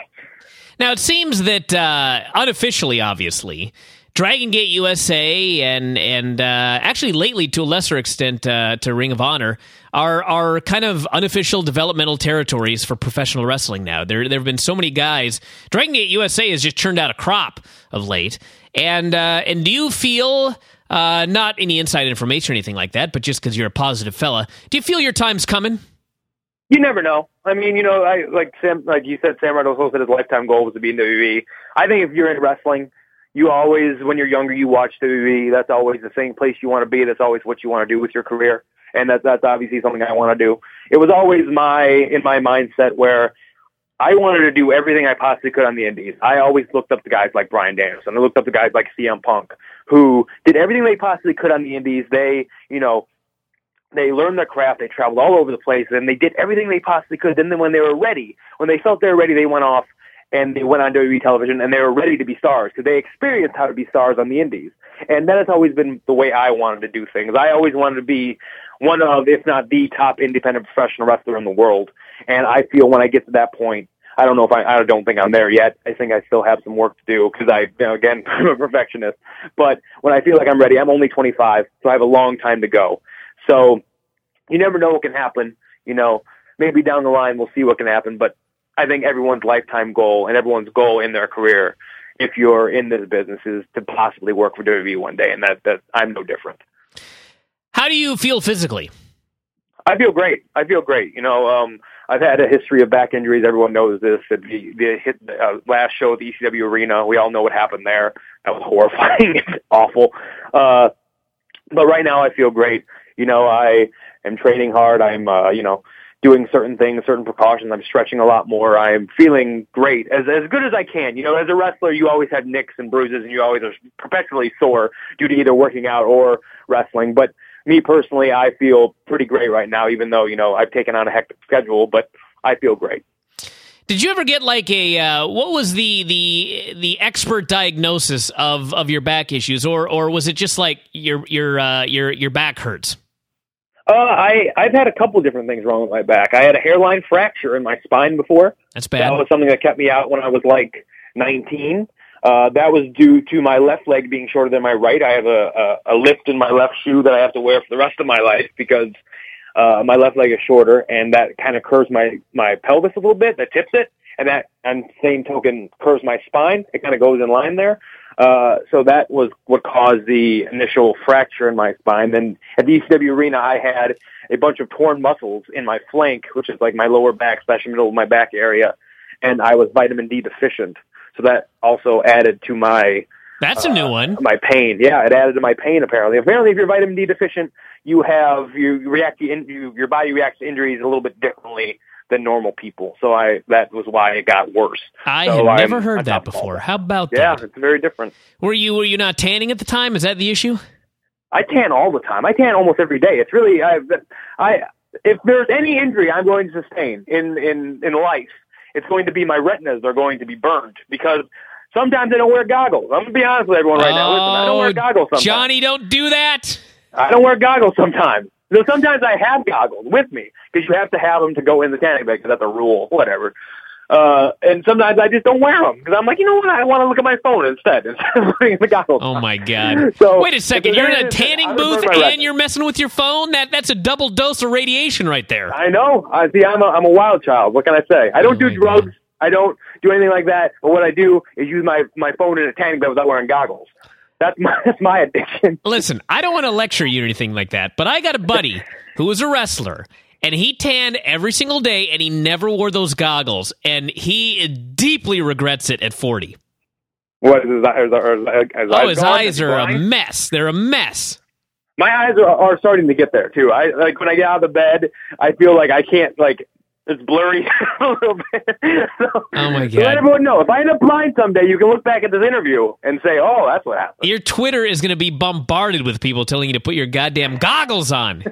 Speaker 1: Now, it seems that uh, unofficially, obviously, Dragon Gate U S A and and uh, actually lately, to a lesser extent, uh, to Ring of Honor, are are kind of unofficial developmental territories for professional wrestling now. There there have been so many guys. Dragon Gate U S A has just churned out a crop of late. And uh, and do you feel, uh, not any inside information or anything like that, but just because you're a positive fella, do you feel your time's coming?
Speaker 2: You never know. I mean, you know, I like Sam, like you said, Samurai Del Sol said his lifetime goal was to be in W W E. I think if you're in wrestling, you always, when you're younger, you watch W W E. That's always the same place you want to be. That's always what you want to do with your career. And that's, that's obviously something I want to do. It was always my, in my mindset where I wanted to do everything I possibly could on the indies. I always looked up to guys like Bryan Danielson. I looked up to guys like C M Punk, who did everything they possibly could on the indies. They, you know, they learned their craft. They traveled all over the place, and they did everything they possibly could. And then when they were ready, when they felt they were ready, they went off and they went on W W E television, and they were ready to be stars because they experienced how to be stars on the indies. And that has always been the way I wanted to do things. I always wanted to be one of, if not the top independent professional wrestler in the world. And I feel when I get to that point, I don't know if I, I don't think I'm there yet. I think I still have some work to do because I, you know, again, I'm a perfectionist. But when I feel like I'm ready, I'm only twenty-five, so I have a long time to go. So you never know what can happen. You know, maybe down the line we'll see what can happen. But I think everyone's lifetime goal and everyone's goal in their career, if you're in this business, is to possibly work for W W E one day, and that, that I'm no different.
Speaker 1: How do you feel physically?
Speaker 2: I feel great. I feel great. You know, um, I've had a history of back injuries. Everyone knows this. The, the hit, uh, last show at the E C W Arena, we all know what happened there. That was horrifying. Awful. Uh, but right now I feel great. You know, I am training hard. I'm, uh, you know, doing certain things, certain precautions. I'm stretching a lot more. I'm feeling great, as as good as I can. You know, as a wrestler, you always have nicks and bruises, and you always are perpetually sore due to either working out or wrestling. But me personally, I feel pretty great right now, even though, you know, I've taken on a hectic schedule, but I feel great.
Speaker 1: Did you ever get like a uh, what was the the the expert diagnosis of, of your back issues, or or was it just like your your uh, your your back hurts?
Speaker 2: Uh, I, I've had a couple different things wrong with my back. I had a hairline fracture in my spine before.
Speaker 1: That's bad.
Speaker 2: That was something that kept me out when I was like nineteen. Uh, that was due to my left leg being shorter than my right. I have a, a, a lift in my left shoe that I have to wear for the rest of my life because uh, my left leg is shorter, and that kind of curves my, my pelvis a little bit, that tips it, and that, on same token, curves my spine. It kind of goes in line there. Uh, so that was what caused the initial fracture in my spine. Then at the E C W Arena, I had a bunch of torn muscles in my flank, which is like my lower back slash middle of my back area, and I was vitamin D deficient. So that also added to my...
Speaker 1: That's a uh, new one.
Speaker 2: My pain. Yeah, it added to my pain, apparently. Apparently, if you're vitamin D deficient, you have, you react to, in, you, your body reacts to injuries a little bit differently than normal people. So I, that was why it got worse.
Speaker 1: I
Speaker 2: so
Speaker 1: had never
Speaker 2: I'm,
Speaker 1: heard
Speaker 2: I'm
Speaker 1: that before. How about
Speaker 2: yeah,
Speaker 1: that?
Speaker 2: Yeah, it's very different.
Speaker 1: Were you, were you not tanning at the time? Is that the issue?
Speaker 2: I tan all the time. I tan almost every day. It's really, I, I, if there's any injury I'm going to sustain in, in, in life, it's going to be my retinas are going to be burned because Sometimes I don't wear goggles. I'm going to be honest with everyone right
Speaker 1: oh,
Speaker 2: now. Listen, I don't wear goggles sometimes.
Speaker 1: Johnny, don't do that.
Speaker 2: I don't wear goggles sometimes. So sometimes I have goggles with me because you have to have them to go in the tanning bed because that's a rule, whatever. Uh, and sometimes I just don't wear them because I'm like, you know what? I want to look at my phone instead instead of putting the goggles.
Speaker 1: Oh my God!
Speaker 2: So,
Speaker 1: wait a second. You're in a tanning booth and you're messing with your phone. That that's a double dose of radiation right there.
Speaker 2: I know. I see. I'm a I'm a wild child. What can I say? I don't oh do drugs. God. I don't do anything like that. But what I do is use my my phone in a tanning bed without wearing goggles. That's my that's my addiction.
Speaker 1: Listen, I don't want to lecture you or anything like that, but I got a buddy who was a wrestler. And he tanned every single day, and he never wore those goggles. And he deeply regrets it at forty.
Speaker 2: What is his, his, his, his
Speaker 1: oh,
Speaker 2: eyes
Speaker 1: his
Speaker 2: gone?
Speaker 1: eyes are a mess. They're a mess.
Speaker 2: My eyes are, are starting to get there too. I like when I get out of the bed, I feel like I can't like. It's blurry a little bit. So,
Speaker 1: oh, my God.
Speaker 2: So let everyone know. If I end up blind someday, you can look back at this interview and say, oh, that's what happened.
Speaker 1: Your Twitter is going to be bombarded with people telling you to put your goddamn goggles on.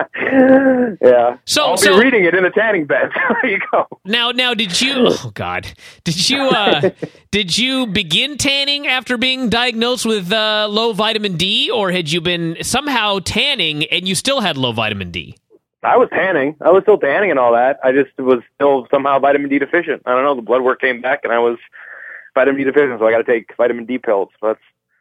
Speaker 2: yeah.
Speaker 1: So,
Speaker 2: I'll
Speaker 1: so,
Speaker 2: be reading it in the tanning bed. There you go.
Speaker 1: Now, now, did you, oh, God, did you, uh, did you begin tanning after being diagnosed with uh, low vitamin D, or had you been somehow tanning and you still had low vitamin D?
Speaker 2: I was tanning. I was still tanning and all that. I just was still somehow vitamin D deficient. I don't know. The blood work came back, and I was vitamin D deficient, so I got to take vitamin D pills. But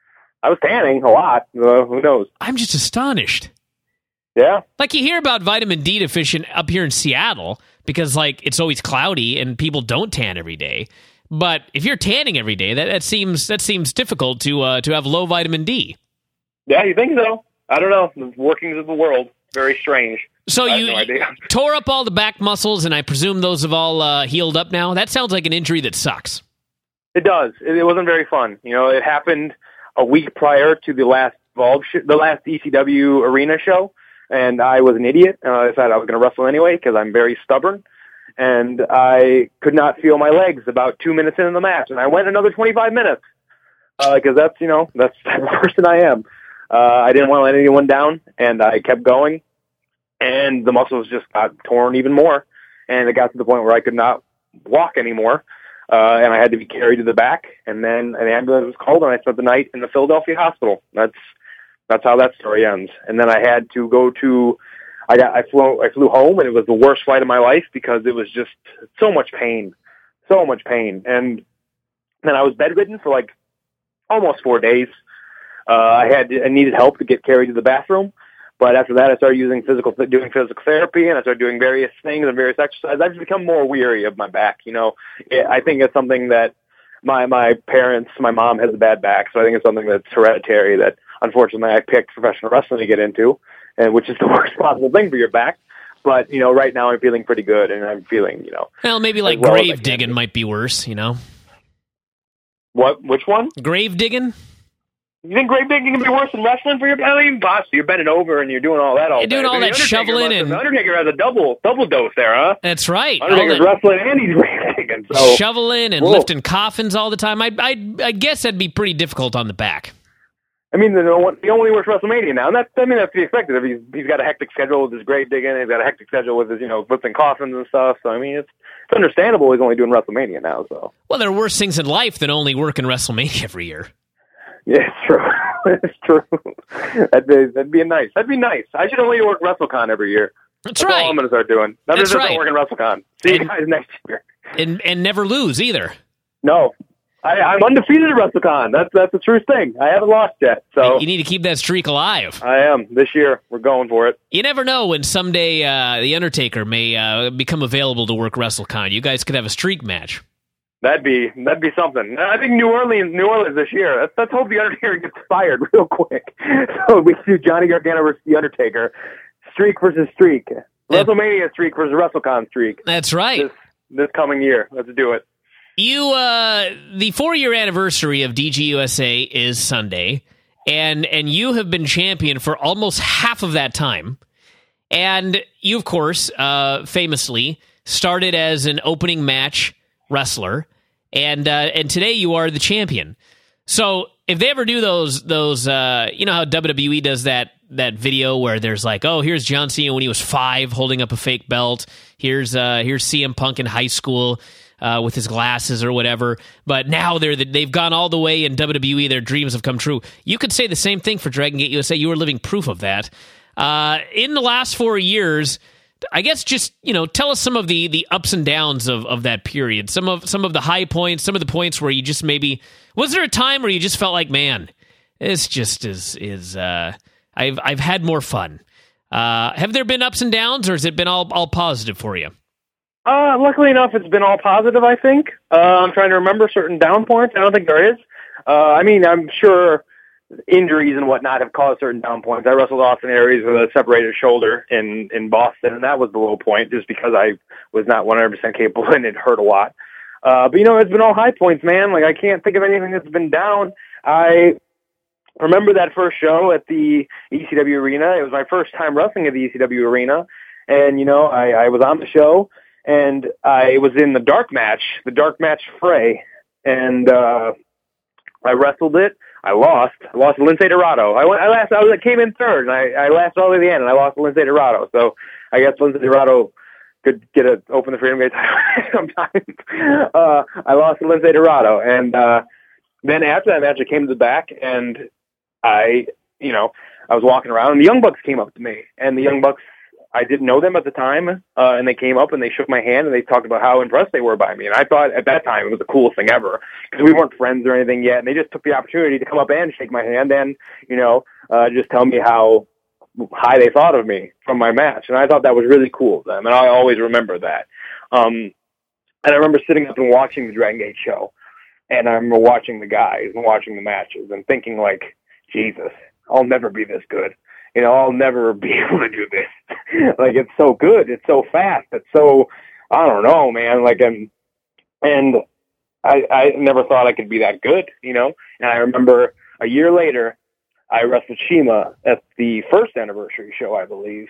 Speaker 2: I was tanning a lot. Uh, who knows?
Speaker 1: I'm just astonished.
Speaker 2: Yeah.
Speaker 1: Like, you hear about vitamin D deficient up here in Seattle because, like, it's always cloudy and people don't tan every day. But if you're tanning every day, that, that seems that seems difficult to uh, to have low vitamin D.
Speaker 2: Yeah, you think so? I don't know. The workings of the world. Very strange.
Speaker 1: So you,
Speaker 2: no
Speaker 1: you tore up all the back muscles, and I presume those have all uh, healed up now? That sounds like an injury that sucks.
Speaker 2: It does. It, it wasn't very fun. You know, it happened a week prior to the last Evolve sh- the last E C W Arena show, and I was an idiot. Uh, I decided I was going to wrestle anyway because I'm very stubborn, and I could not feel my legs about two minutes into the match, and I went another twenty-five minutes because uh, that's, you know, that's the type of person I am. Uh, I didn't want to let anyone down, and I kept going, and the muscles just got torn even more, and it got to the point where I could not walk anymore, uh, and I had to be carried to the back, and then an ambulance was called, and I spent the night in the Philadelphia hospital. That's that's how that story ends. And then I had to go to, I got, I flew, I flew home, and it was the worst flight of my life because it was just so much pain, so much pain, and then I was bedridden for like almost four days. Uh, I had I needed help to get carried to the bathroom, but after that I started using physical doing physical therapy, and I started doing various things and various exercises. I've become more weary of my back. You know, I think it's something that my my parents, my mom has a bad back, so I think it's something that's hereditary. That unfortunately I picked professional wrestling to get into, and which is the worst possible thing for your back. But you know, right now I'm feeling pretty good, and I'm feeling you know.
Speaker 1: Well, maybe like well grave digging might be worse. You know.
Speaker 2: What? Which one?
Speaker 1: Grave digging.
Speaker 2: You think grave digging can be worse than wrestling for your belly? Boss, you're bending over and you're doing all that all
Speaker 1: You're doing
Speaker 2: day.
Speaker 1: all that shoveling and...
Speaker 2: The Undertaker has a double double dose there, huh?
Speaker 1: That's right.
Speaker 2: Undertaker's
Speaker 1: that...
Speaker 2: wrestling and he's grave digging. So...
Speaker 1: Shoveling and Whoa. lifting coffins all the time. I, I I guess that'd be pretty difficult on the back.
Speaker 2: I mean, the, the only works WrestleMania now, and that's, I mean, that's to be expected. If he's, he's got a hectic schedule with his grave digging, he's got a hectic schedule with his, you know, lifting coffins and stuff. So, I mean, it's, it's understandable he's only doing WrestleMania now, so.
Speaker 1: Well, there are worse things in life than only working WrestleMania every year.
Speaker 2: Yeah, it's true. It's true. That'd be, that'd be nice. That'd be nice. I should only work WrestleCon every year.
Speaker 1: That's,
Speaker 2: That's
Speaker 1: right.
Speaker 2: all I'm going to start doing. I'm
Speaker 1: That's
Speaker 2: just
Speaker 1: right.
Speaker 2: working WrestleCon. See
Speaker 1: and,
Speaker 2: you guys next year.
Speaker 1: And and never lose either.
Speaker 2: No. I, I'm undefeated at WrestleCon. That's that's the true thing. I haven't lost yet. So
Speaker 1: you need to keep that streak alive.
Speaker 2: I am. This year, we're going for it.
Speaker 1: You never know when someday uh, The Undertaker may uh, become available to work WrestleCon. You guys could have a streak match.
Speaker 2: That'd be that'd be something. I think New Orleans, New Orleans this year. Let's, let's hope The Undertaker gets fired real quick. So we do Johnny Gargano versus The Undertaker. Streak versus streak. Yeah. WrestleMania streak versus WrestleCon streak.
Speaker 1: That's right.
Speaker 2: This, this coming year. Let's do it.
Speaker 1: You, uh, the four-year anniversary of D G U S A is Sunday, and and you have been champion for almost half of that time. And you, of course, uh, famously started as an opening match wrestler, and uh, and today you are the champion. So if they ever do those those, uh, you know how W W E does that that video where there's like, oh, here's John Cena when he was five holding up a fake belt. Here's uh, here's C M Punk in high school. uh, with his glasses or whatever. But now they're the, they've gone all the way in W W E. Their dreams have come true. You could say the same thing for Dragon Gate U S A. You were living proof of that. Uh, in the last four years, I guess just, you know, tell us some of the, the ups and downs of, of that period. Some of some of the high points, some of the points where you just maybe... Was there a time where you just felt like, man, this just is... is uh, I've I've had more fun. Uh, have there been ups and downs, or has it been all, all positive for you?
Speaker 2: Uh, luckily enough, it's been all positive, I think. Uh, I'm trying to remember certain down points. I don't think there is. Uh, I mean, I'm sure injuries and whatnot have caused certain down points. I wrestled Austin Aries with a separated shoulder in, in Boston, and that was the low point just because I was not one hundred percent capable and it hurt a lot. Uh, but, you know, it's been all high points, man. Like, I can't think of anything that's been down. I remember that first show at the E C W Arena. It was my first time wrestling at the E C W Arena. And, you know, I, I was on the show, and I was in the dark match, the dark match fray. And uh, I wrestled it. I lost. I lost to Lince Dorado. I went. I last. I was. I came in third, and I, I lasted all the way to the end, and I lost to Lince Dorado. So I guess Lince Dorado could get a open the Freedom Gate title sometime. uh, I lost to Lince Dorado, and uh, then after that match, I came to the back, and I, you know, I was walking around, and the Young Bucks came up to me, and the Young Bucks, I didn't know them at the time, uh, and they came up and they shook my hand and they talked about how impressed they were by me. And I thought at that time it was the coolest thing ever because we weren't friends or anything yet. And they just took the opportunity to come up and shake my hand and, you know, uh, just tell me how high they thought of me from my match. And I thought that was really cool of them. And I always remember that. Um, and I remember sitting up and watching the Dragon Gate show. And I remember watching the guys and watching the matches and thinking like, Jesus, I'll never be this good. You know, I'll never be able to do this. Like, it's so good. It's so fast. It's so, I don't know, man. Like, I'm, and I, I never thought I could be that good, you know? And I remember a year later, I wrestled Shima at the first anniversary show, I believe.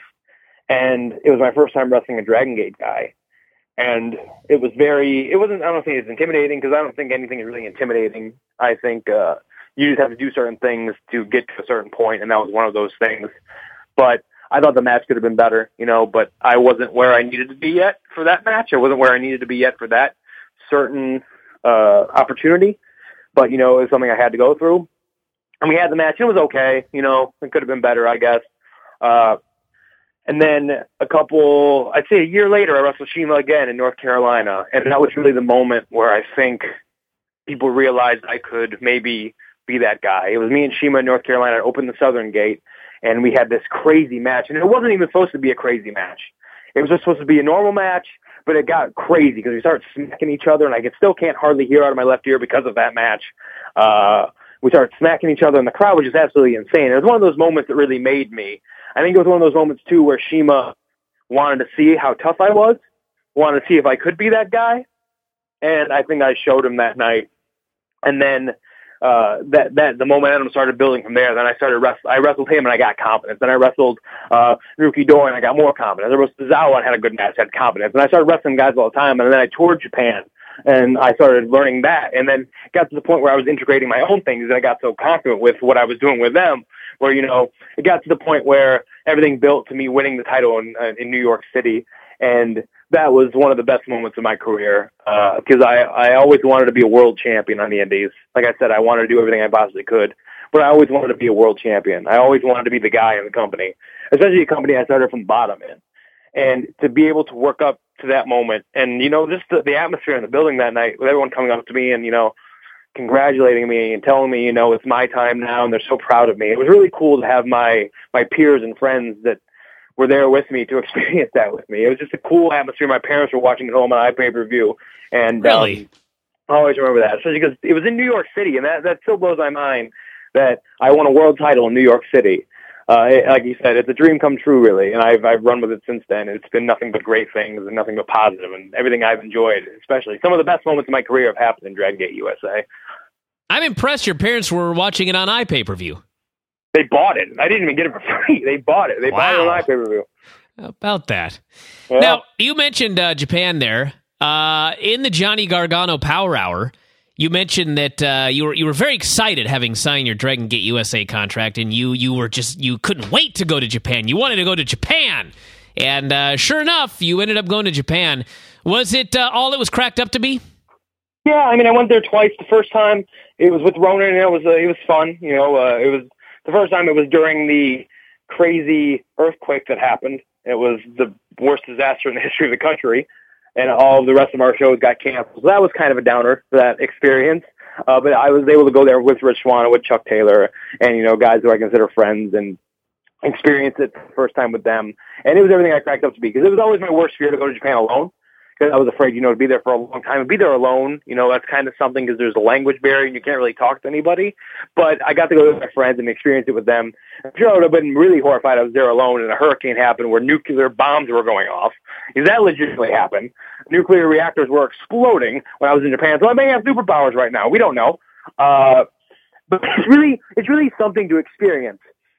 Speaker 2: And it was my first time wrestling a Dragon Gate guy. And it was very, it wasn't, I don't think it's intimidating because I don't think anything is really intimidating. I think, uh, you just have to do certain things to get to a certain point, and that was one of those things. But I thought the match could have been better, you know, but I wasn't where I needed to be yet for that match. I wasn't where I needed to be yet for that certain uh, opportunity. But, you know, it was something I had to go through. And we had the match. It was okay. You know, it could have been better, I guess. Uh, and then a couple, I'd say a year later, I wrestled Shima again in North Carolina. And that was really the moment where I think people realized I could maybe be that guy. It was me and Shima in North Carolina. I opened the Southern Gate, and we had this crazy match. And it wasn't even supposed to be a crazy match. It was just supposed to be a normal match, but it got crazy because we started smacking each other, and I still can't hardly hear out of my left ear because of that match. Uh, we started smacking each other, and the crowd was just absolutely insane. It was one of those moments that really made me. I think it was one of those moments, too, where Shima wanted to see how tough I was, wanted to see if I could be that guy, and I think I showed him that night. And then Uh, that, that, the momentum started building from there. Then I started wrest- I wrestled him and I got confidence. Then I wrestled, uh, Naruki Doi and I got more confidence. I wrestled Zawa and had a good match, had confidence. And I started wrestling guys all the time. And then I toured Japan and I started learning that. And then got to the point where I was integrating my own things and I got so confident with what I was doing with them where, you know, it got to the point where everything built to me winning the title in, uh, in New York City. And that was one of the best moments of my career because uh, I, I always wanted to be a world champion on the Indies. Like I said, I wanted to do everything I possibly could, but I always wanted to be a world champion. I always wanted to be the guy in the company, especially a company I started from the bottom in. And to be able to work up to that moment and, you know, just the, the atmosphere in the building that night with everyone coming up to me and, you know, congratulating me and telling me, you know, it's my time now and they're so proud of me. It was really cool to have my, my peers and friends that were there with me to experience that with me. It was just a cool atmosphere. My parents were watching at home on iPay-per-view. And
Speaker 1: really?
Speaker 2: um, I always remember that, especially because it was in New York City, and that, that still blows my mind that I won a world title in New York City. Uh, it, like you said, it's a dream come true, really, and I've, I've run with it since then. It's been nothing but great things and nothing but positive, and everything I've enjoyed, especially. Some of the best moments of my career have happened in Dragon Gate U S A.
Speaker 1: I'm impressed your parents were watching it on iPay-per-view.
Speaker 2: They bought it. I didn't even get it for free. They bought it. They
Speaker 1: wow.
Speaker 2: bought it on iPay-per-view.
Speaker 1: How about that?
Speaker 2: Yeah.
Speaker 1: Now, you mentioned uh, Japan there. Uh, in the Johnny Gargano Power Hour, you mentioned that uh, you were you were very excited having signed your Dragon Gate U S A contract, and you you were just you couldn't wait to go to Japan. You wanted to go to Japan, and uh, sure enough, you ended up going to Japan. Was it uh, all it was cracked up to be?
Speaker 2: Yeah, I mean, I went there twice. The first time it was with Ronan, and it was uh, it was fun. You know, uh, it was the first time it was during the crazy earthquake that happened. It was the worst disaster in the history of the country, and all of the rest of our shows got canceled. So that was kind of a downer for that experience. Uh, but I was able to go there with Rich Swann, with Chuck Taylor, and you know, guys who I consider friends, and experience it for the first time with them. And it was everything I cracked up to be, because it was always my worst fear to go to Japan alone. Because I was afraid, you know, to be there for a long time and be there alone. You know, that's kind of something, because there's a language barrier and you can't really talk to anybody. But I got to go with my friends and experience it with them. I'm sure I would have been really horrified I was there alone and a hurricane happened where nuclear bombs were going off. Because that legitimately happened. Nuclear reactors were exploding when I was in Japan. So I may have superpowers right now. We don't know. Uh, but it's really, it's really something to experience.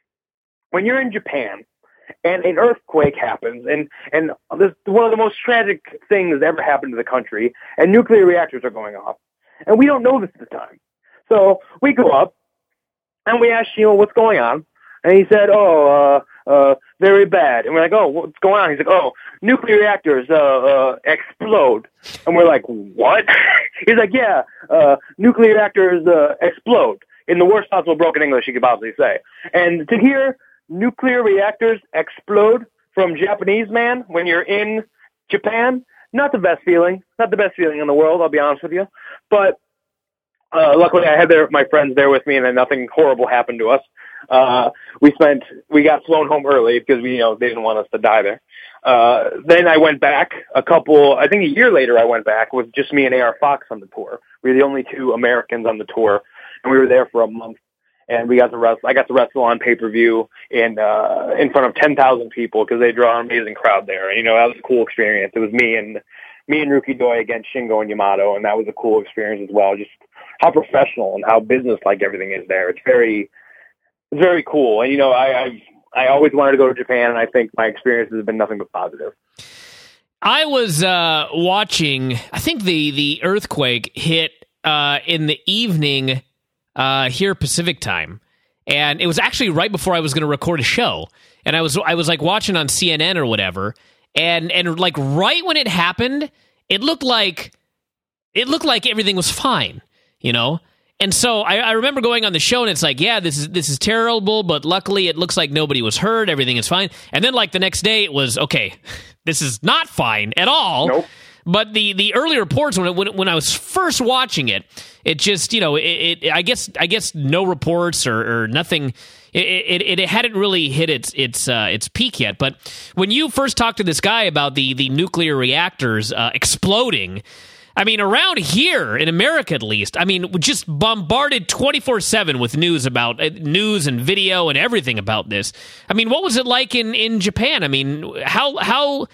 Speaker 2: When you're in Japan, and an earthquake happens, and, and this one of the most tragic things that ever happened to the country, and nuclear reactors are going off. And we don't know this at the time. So we go up, and we ask Shimo what's going on, and he said, oh, uh, uh, very bad. And we're like, oh, what's going on? He's like, oh, nuclear reactors uh, uh, explode. And we're like, what? He's like, yeah, uh, nuclear reactors uh, explode. In the worst possible broken English you could possibly say. And to hear nuclear reactors explode from Japanese man when you're in Japan, not the best feeling. Not the best feeling in the world, I'll be honest with you. But uh, luckily I had their, my friends there with me, and then nothing horrible happened to us. Uh, we spent, we got flown home early because we, you know, they didn't want us to die there. Uh, then I went back a couple, I think a year later I went back with just me and A R Fox on the tour. We were the only two Americans on the tour, and we were there for a month. And we got to wrestle. I got to wrestle on pay per view in uh, in front of ten thousand people, because they draw an amazing crowd there. And you know, that was a cool experience. It was me and me and Rookie Doi against Shingo and Yamato, and that was a cool experience as well. Just how professional and how business like everything is there. It's very it's very cool. And you know, I I've, I always wanted to go to Japan, and I think my experiences have been nothing but positive.
Speaker 1: I was uh, watching. I think the the earthquake hit uh, in the evening. Uh, here Pacific time, and it was actually right before I was going to record a show, and I was I was like watching on C N N or whatever, and and like right when it happened, it looked like it looked like everything was fine, you know. And so I, I remember going on the show, and it's like, yeah, this is this is terrible, but luckily it looks like nobody was hurt, everything is fine. And then like the next day, it was okay, this is not fine at all.
Speaker 2: Nope.
Speaker 1: But the, the early reports when it, when when I was first watching it, it just, you know, it, it I guess I guess no reports or, or nothing. It, it it hadn't really hit its its uh, its peak yet. But when you first talked to this guy about the the nuclear reactors uh, exploding, I mean, around here in America at least, I mean, just bombarded twenty-four seven with news about uh, news and video and everything about this. I mean, what was it like in, in Japan? I mean, how how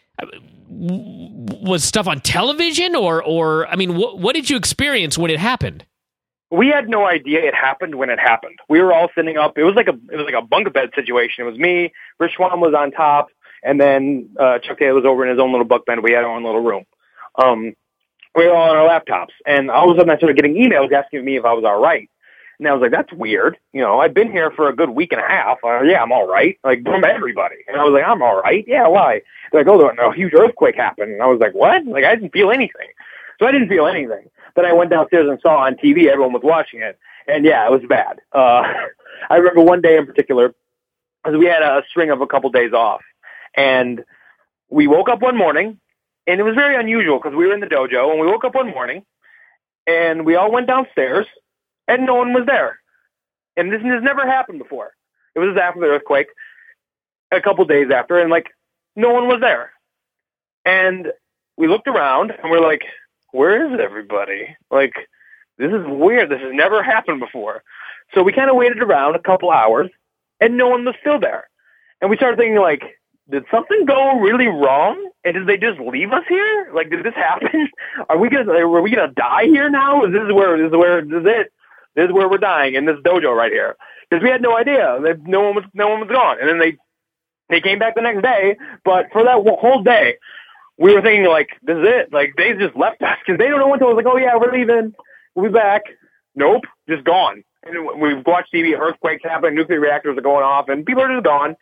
Speaker 1: was stuff on television, or, or I mean, what, what did you experience when it happened?
Speaker 2: We had no idea it happened when it happened. We were all sitting up. It was like a it was like a bunk bed situation. It was me, Rich Swann was on top, and then uh, Chuck Taylor was over in his own little bunk bed. We had our own little room. Um, we were all on our laptops, and all of a sudden I started getting emails asking me if I was all right. And I was like, that's weird. You know, I've been here for a good week and a half. Uh, yeah, I'm all right. Like, from everybody. And I was like, I'm all right. Yeah, why? They're like, oh, a huge earthquake happened. And I was like, what? Like, I didn't feel anything. So I didn't feel anything. Then I went downstairs and saw on T V, everyone was watching it. And yeah, it was bad. Uh, I remember one day in particular, because we had a string of a couple days off. And we woke up one morning, and it was very unusual because we were in the dojo, and we woke up one morning, and we all went downstairs, and no one was there. And this has never happened before. It was after the earthquake, a couple days after, and, like, no one was there. And we looked around, and we're like, where is everybody? Like, this is weird. This has never happened before. So we kind of waited around a couple hours, and no one was still there. And we started thinking, like, did something go really wrong? And did they just leave us here? Like, did this happen? Are we gonna, are we gonna die here now? Is this where, this is where, this is it? This is where we're dying, in this dojo right here. Because we had no idea. No one was, no one was gone. And then they, they came back the next day, but for that whole day, we were thinking, like, this is it. Like, they just left us, because they don't know when to. I was like, oh, yeah, we're leaving. We'll be back. Nope, just gone. And we've watched T V, earthquakes happen, nuclear reactors are going off, and people are just gone.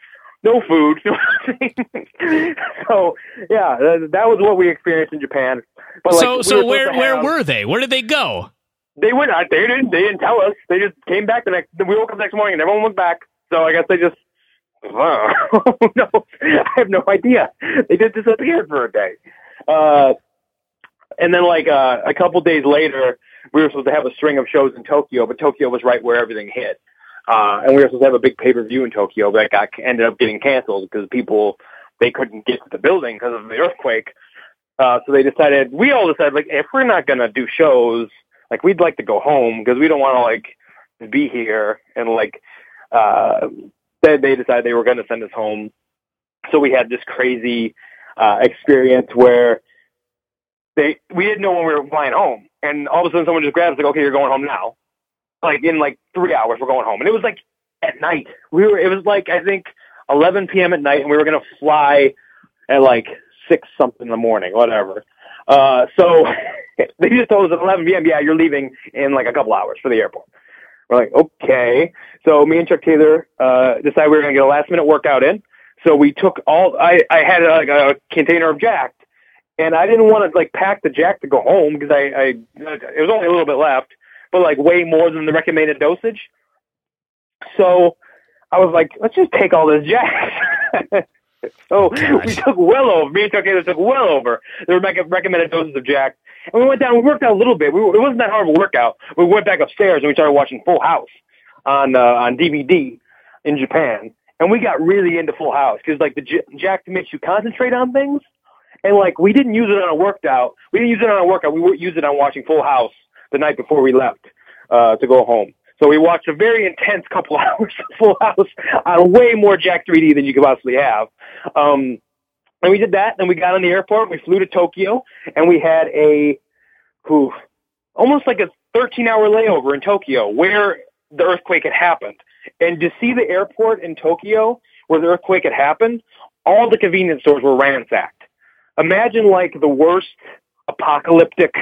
Speaker 2: no food, no nothing. So yeah, that, that was what we experienced in Japan. But
Speaker 1: so,
Speaker 2: like,
Speaker 1: so
Speaker 2: we were
Speaker 1: where where
Speaker 2: have,
Speaker 1: were they? Where did they go?
Speaker 2: They went out. They didn't. They didn't tell us. They just came back the next. We woke up the next morning and everyone went back. So I guess they just. Oh, no, I have no idea. They just disappeared for a day. Uh, and then like uh, a couple days later, we were supposed to have a string of shows in Tokyo, but Tokyo was right where everything hit. Uh, and we were supposed to have a big pay-per-view in Tokyo, but it got, ended up getting canceled because people, they couldn't get to the building because of the earthquake. Uh, so they decided, we all decided, like, if we're not going to do shows, like, we'd like to go home because we don't want to, like, be here. And, like, uh, they, they decided they were going to send us home. So we had this crazy uh, experience where they we didn't know when we were flying home. And all of a sudden someone just grabbed us, like, okay, you're going home now. Like, in, like, three hours, we're going home. And it was, like, at night. We were, it was, like, I think, eleven p.m. at night, and we were going to fly at, like, six something in the morning, whatever. Uh, so they just told us at eleven p.m., yeah, you're leaving in, like, a couple hours for the airport. We're like, okay. So me and Chuck Taylor uh, decided we were going to get a last-minute workout in. So we took all, I, I had, like, a container of Jack, and I didn't want to, like, pack the Jack to go home because I, I, it was only a little bit left, but, like, way more than the recommended dosage. So I was like, let's just take all this Jack. So Gosh. we took well over, me and Chuck Taylor took well over the recommended doses of Jack. And we went down, we worked out a little bit. We were, it wasn't that hard of a workout. We went back upstairs and we started watching Full House on uh, on D V D in Japan. And we got really into Full House because, like, the J- Jack makes you concentrate on things. And, like, we didn't use it on a workout. We didn't use it on a workout. We would use it on watching Full House the night before we left uh, to go home. So we watched a very intense couple hours of Full House on way more Jack three D than you could possibly have. Um, and we did that, and we got on the airport, we flew to Tokyo, and we had a, whew, almost like a thirteen-hour layover in Tokyo where the earthquake had happened. And to see the airport in Tokyo where the earthquake had happened, all the convenience stores were ransacked. Imagine, like, the worst apocalyptic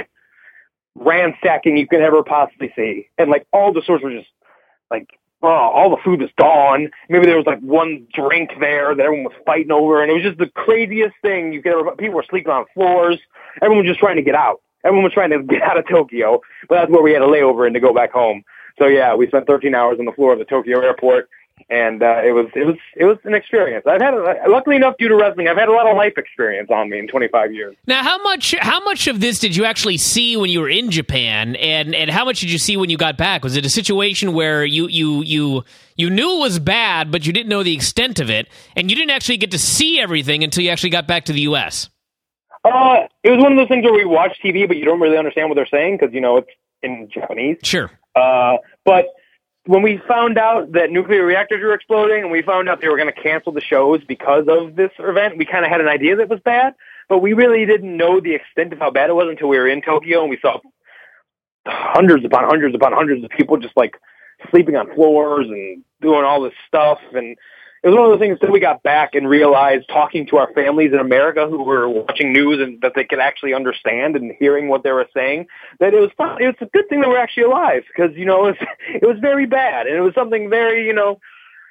Speaker 2: ransacking you could ever possibly see. And, like, all the stores were just, like, oh, all the food was gone. Maybe there was, like, one drink there that everyone was fighting over, and it was just the craziest thing you could ever, people were sleeping on floors. Everyone was just trying to get out. Everyone was trying to get out of Tokyo, but that's where we had a layover in to go back home. So, yeah, we spent thirteen hours on the floor of the Tokyo airport, and uh, it was it was it was an experience. I've had, a, luckily enough, due to wrestling, I've had a lot of life experience on me in twenty-five years.
Speaker 1: Now, how much how much of this did you actually see when you were in Japan, and, and how much did you see when you got back? Was it a situation where you you you you knew it was bad, but you didn't know the extent of it, and you didn't actually get to see everything until you actually got back to the U S?
Speaker 2: Uh, it was one of those things where we watch T V, but you don't really understand what they're saying because, you know, it's in Japanese.
Speaker 1: Sure.
Speaker 2: Uh, but when we found out that nuclear reactors were exploding and we found out they were going to cancel the shows because of this event, we kind of had an idea that it was bad, but we really didn't know the extent of how bad it was until we were in Tokyo and we saw hundreds upon hundreds upon hundreds of people just, like, sleeping on floors and doing all this stuff. And it was one of those things that we got back and realized, talking to our families in America who were watching news and that they could actually understand and hearing what they were saying, that it was fun. It was a good thing that we're actually alive because, you know, it was, it was very bad. And it was something very, you know,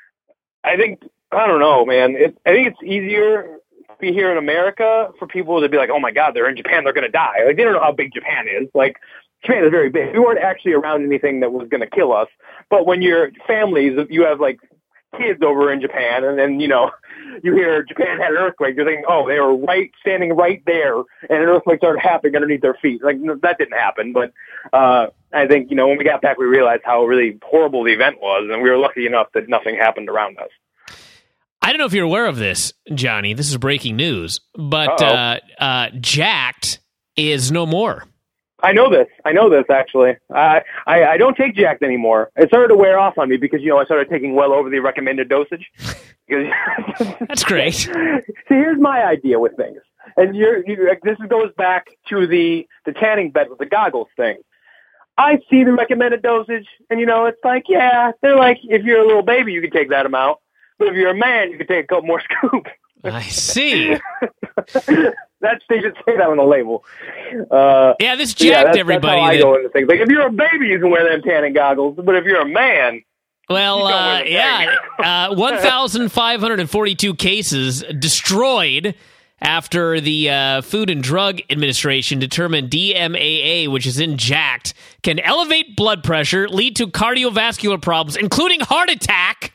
Speaker 2: I think, I don't know, man. It, I think it's easier to be here in America for people to be like, oh, my God, they're in Japan, they're going to die. Like, they don't know how big Japan is. Like, Japan is very big. We weren't actually around anything that was going to kill us. But when you're families, you have, like, kids over in Japan, and then, you know, you hear Japan had an earthquake, you're thinking, oh, they were right, standing right there, and an earthquake started happening underneath their feet. Like, no, that didn't happen, but uh, I think, you know, when we got back, we realized how really horrible the event was, and we were lucky enough that nothing happened around us.
Speaker 1: I don't know if you're aware of this, Johnny. This is breaking news, but uh, uh, Jacked is no more.
Speaker 2: I know this. I know this, actually. I, I I don't take Jacked anymore. It started to wear off on me because, you know, I started taking well over the recommended dosage.
Speaker 1: That's great.
Speaker 2: See, here's my idea with things. And you're, you, this goes back to the, the tanning bed with the goggles thing. I see the recommended dosage, and, you know, it's like, yeah, they're like, if you're a little baby, you can take that amount. But if you're a man, you can take a couple more scoops.
Speaker 1: I see.
Speaker 2: That's, they should say that on the label. Uh,
Speaker 1: yeah, this jacked
Speaker 2: yeah, that's,
Speaker 1: everybody.
Speaker 2: That's how I
Speaker 1: that...
Speaker 2: go into things. Like, if you're a baby, you can wear them tanning goggles, but if you're a man,
Speaker 1: Well, uh, yeah, uh, one thousand five hundred forty-two cases destroyed after the uh, Food and Drug Administration determined D M A A, which is in Jacked, can elevate blood pressure, lead to cardiovascular problems, including heart attack,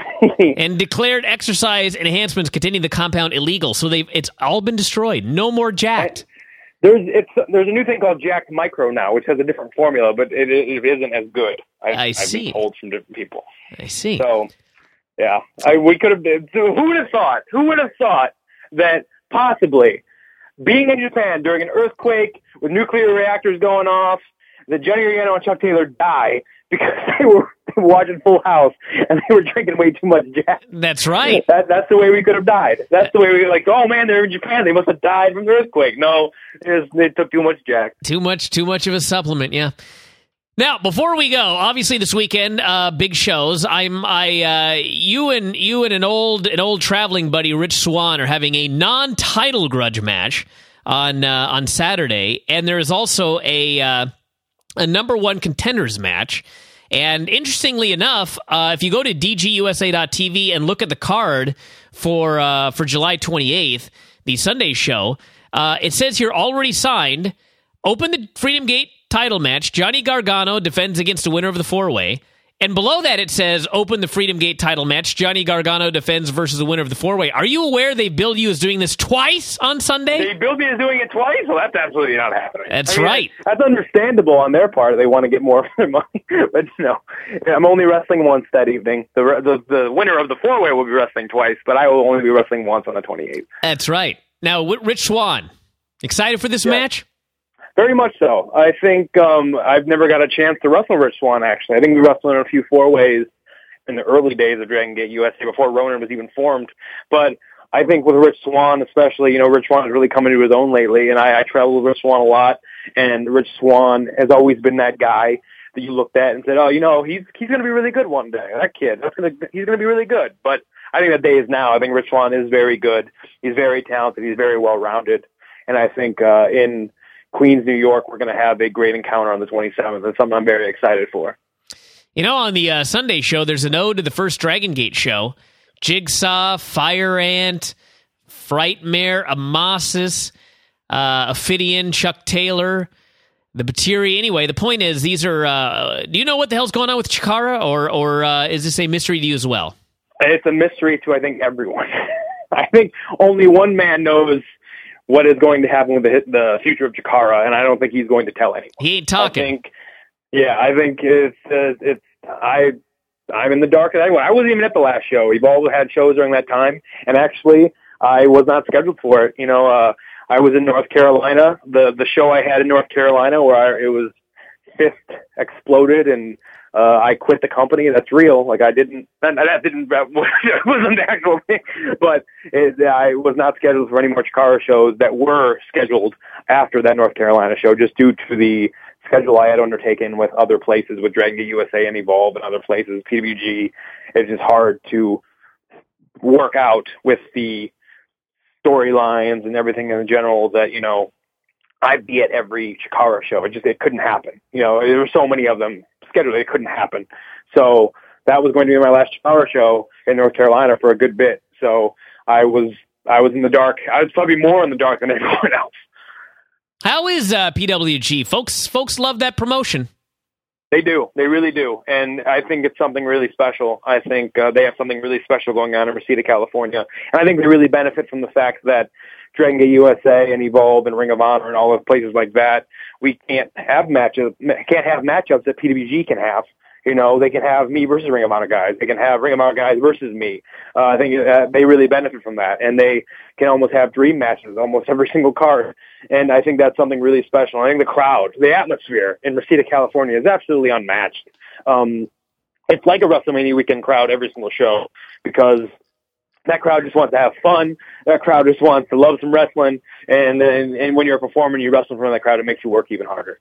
Speaker 1: and declared exercise enhancements containing the compound illegal. So they've it's all been destroyed. No more Jacked.
Speaker 2: There's it's there's a new thing called Jacked Micro now, which has a different formula, but it, it isn't as good. I,
Speaker 1: I see.
Speaker 2: I've been told from different people.
Speaker 1: I see.
Speaker 2: So, yeah, I, we could have been. So who would have thought? Who would have thought that possibly being in Japan during an earthquake with nuclear reactors going off, that Johnny Gargano and Chuck Taylor die because they were watching Full House and they were drinking way too much Jack.
Speaker 1: That's right.
Speaker 2: That, that's the way we could have died. That's the way we were like, oh man, they're in Japan. They must have died from the earthquake. No, they, just, they took too much Jack.
Speaker 1: Too much, too much of a supplement. Yeah. Now, before we go, obviously this weekend, uh, big shows. I'm, I, uh, you and you and an old, an old traveling buddy, Rich Swann, are having a non-title grudge match on uh, on Saturday, and there is also a uh, a number one contenders match. And interestingly enough, uh, if you go to D G U S A dot T V and look at the card for uh, for July twenty-eighth, the Sunday show, uh, it says here already signed. Open the Freedom Gate title match. Johnny Gargano defends against the winner of the four-way. And below that, it says, open the Freedom Gate title match. Johnny Gargano defends versus the winner of the four-way. Are you aware they billed you as doing this twice on Sunday?
Speaker 2: They billed me as doing it twice? Well, that's absolutely not happening.
Speaker 1: That's I
Speaker 2: mean,
Speaker 1: right.
Speaker 2: That's understandable on their part. They want to get more for their money. But no, I'm only wrestling once that evening. The, the, the winner of the four-way will be wrestling twice, but I will only be wrestling once on the twenty-eighth.
Speaker 1: That's right. Now, Rich Swann, excited for this
Speaker 2: yeah.
Speaker 1: match?
Speaker 2: Very much so. I think um, I've never got a chance to wrestle Rich Swann, actually. I think we wrestled in a few four-ways in the early days of Dragon Gate U S A before Ronan was even formed. But I think with Rich Swann especially, you know, Rich Swann has really come into his own lately, and I, I travel with Rich Swann a lot, and Rich Swann has always been that guy that you looked at and said, oh, you know, he's he's going to be really good one day. That kid, that's gonna, he's going to be really good. But I think that day is now. I think Rich Swann is very good. He's very talented. He's very well-rounded. And I think uh, in Queens, New York, we're going to have a great encounter on the twenty-seventh. It's something I'm very excited for.
Speaker 1: You know, on the uh, Sunday show, there's an ode to the first Dragon Gate show. Jigsaw, Fire Ant, Frightmare, Amasis, uh, Ophidian, Chuck Taylor, the Batiri. Anyway, the point is, these are... Uh, do you know what the hell's going on with Chikara, or, or uh, is this a mystery to you as well?
Speaker 2: It's a mystery to, I think, everyone. I think only one man knows what is going to happen with the, the future of Chikara, and I don't think he's going to tell anyone.
Speaker 1: He ain't talking.
Speaker 2: I think, yeah, I think it's, uh, it's, I, I'm in the dark. I wasn't even at the last show. We've all had shows during that time, and actually, I was not scheduled for it. You know, uh, I was in North Carolina. The, the show I had in North Carolina where I, it was fist exploded and, Uh, I quit the company. That's real. Like I didn't, that, that didn't, that wasn't the actual thing, but it, I was not scheduled for any more Chikara shows that were scheduled after that North Carolina show, just due to the schedule I had undertaken with other places, with Dragon Gate U S A and Evolve and other places, P W G. It's just hard to work out with the storylines and everything in general that, you know, I'd be at every Chikara show. It just, it couldn't happen. You know, there were so many of them scheduled, it couldn't happen. So that was going to be my last Chikara show in North Carolina for a good bit. So I was, I was in the dark. I was probably more in the dark than everyone else.
Speaker 1: How is uh, P W G? Folks, folks love that promotion.
Speaker 2: They do. They really do. And I think it's something really special. I think uh, they have something really special going on in Reseda, California. And I think they really benefit from the fact that Dragon Gate U S A and Evolve and Ring of Honor and all those places like that, we can't have matches, can't have matchups that P W G can have. You know, they can have me versus Ring of Honor guys. They can have Ring of Honor guys versus me. Uh, I think uh, they really benefit from that. And they can almost have dream matches almost every single card. And I think that's something really special. I think the crowd, the atmosphere in Reseda, California is absolutely unmatched. Um, it's like a WrestleMania weekend crowd every single show because that crowd just wants to have fun. That crowd just wants to love some wrestling. And, and, and when you're a performer and you wrestle in front of that crowd, it makes you work even harder.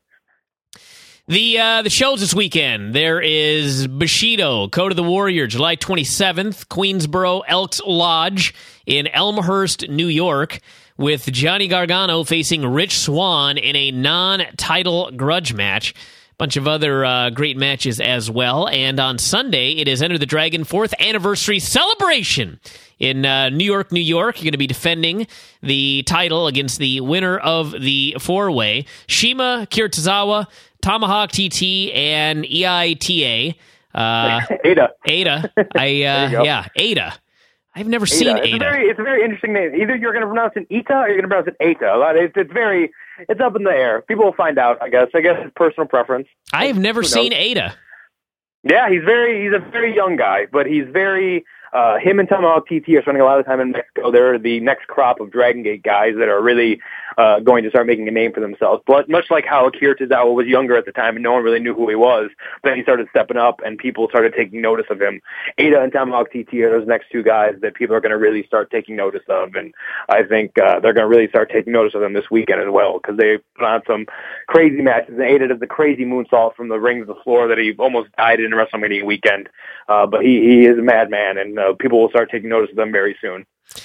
Speaker 1: The uh, the shows this weekend, there is Bushido, Code of the Warrior, July twenty-seventh, Queensboro Elks Lodge in Elmhurst, New York, with Johnny Gargano facing Rich Swann in a non-title grudge match. bunch of other uh, great matches as well. And on Sunday, it is Enter the Dragon fourth anniversary celebration in uh, New York, New York. You're going to be defending the title against the winner of the four-way, Shima Kirizawa, Tomahawk T T, and E I T A. Uh,
Speaker 2: Ada.
Speaker 1: Ada. I uh, yeah, Ada. I've never
Speaker 2: Ada.
Speaker 1: seen
Speaker 2: it's
Speaker 1: Ada.
Speaker 2: A very, it's a very interesting name. Either you're going to pronounce it Ita or you're going to pronounce it Eta. A lot- It's, it's very, it's up in the air. People will find out, I guess. I guess it's personal preference.
Speaker 1: I have never
Speaker 2: Who
Speaker 1: seen
Speaker 2: knows?
Speaker 1: Ada.
Speaker 2: Yeah, he's very, he's a very young guy, but he's very, uh, him and Tomahawk T T are spending a lot of time in Mexico. They're the next crop of Dragon Gate guys that are really, uh, going to start making a name for themselves. But much like how Akira Tozawa was younger at the time and no one really knew who he was, but then he started stepping up and people started taking notice of him. Ada and Tomahawk T T are those next two guys that people are going to really start taking notice of, and I think, uh, they're going to really start taking notice of them this weekend as well, because they put on some crazy matches. And Ada does the crazy moonsault from the ring to the floor that he almost died in WrestleMania weekend. Uh, but he, he is a madman, and uh, people will start taking notice of them very soon.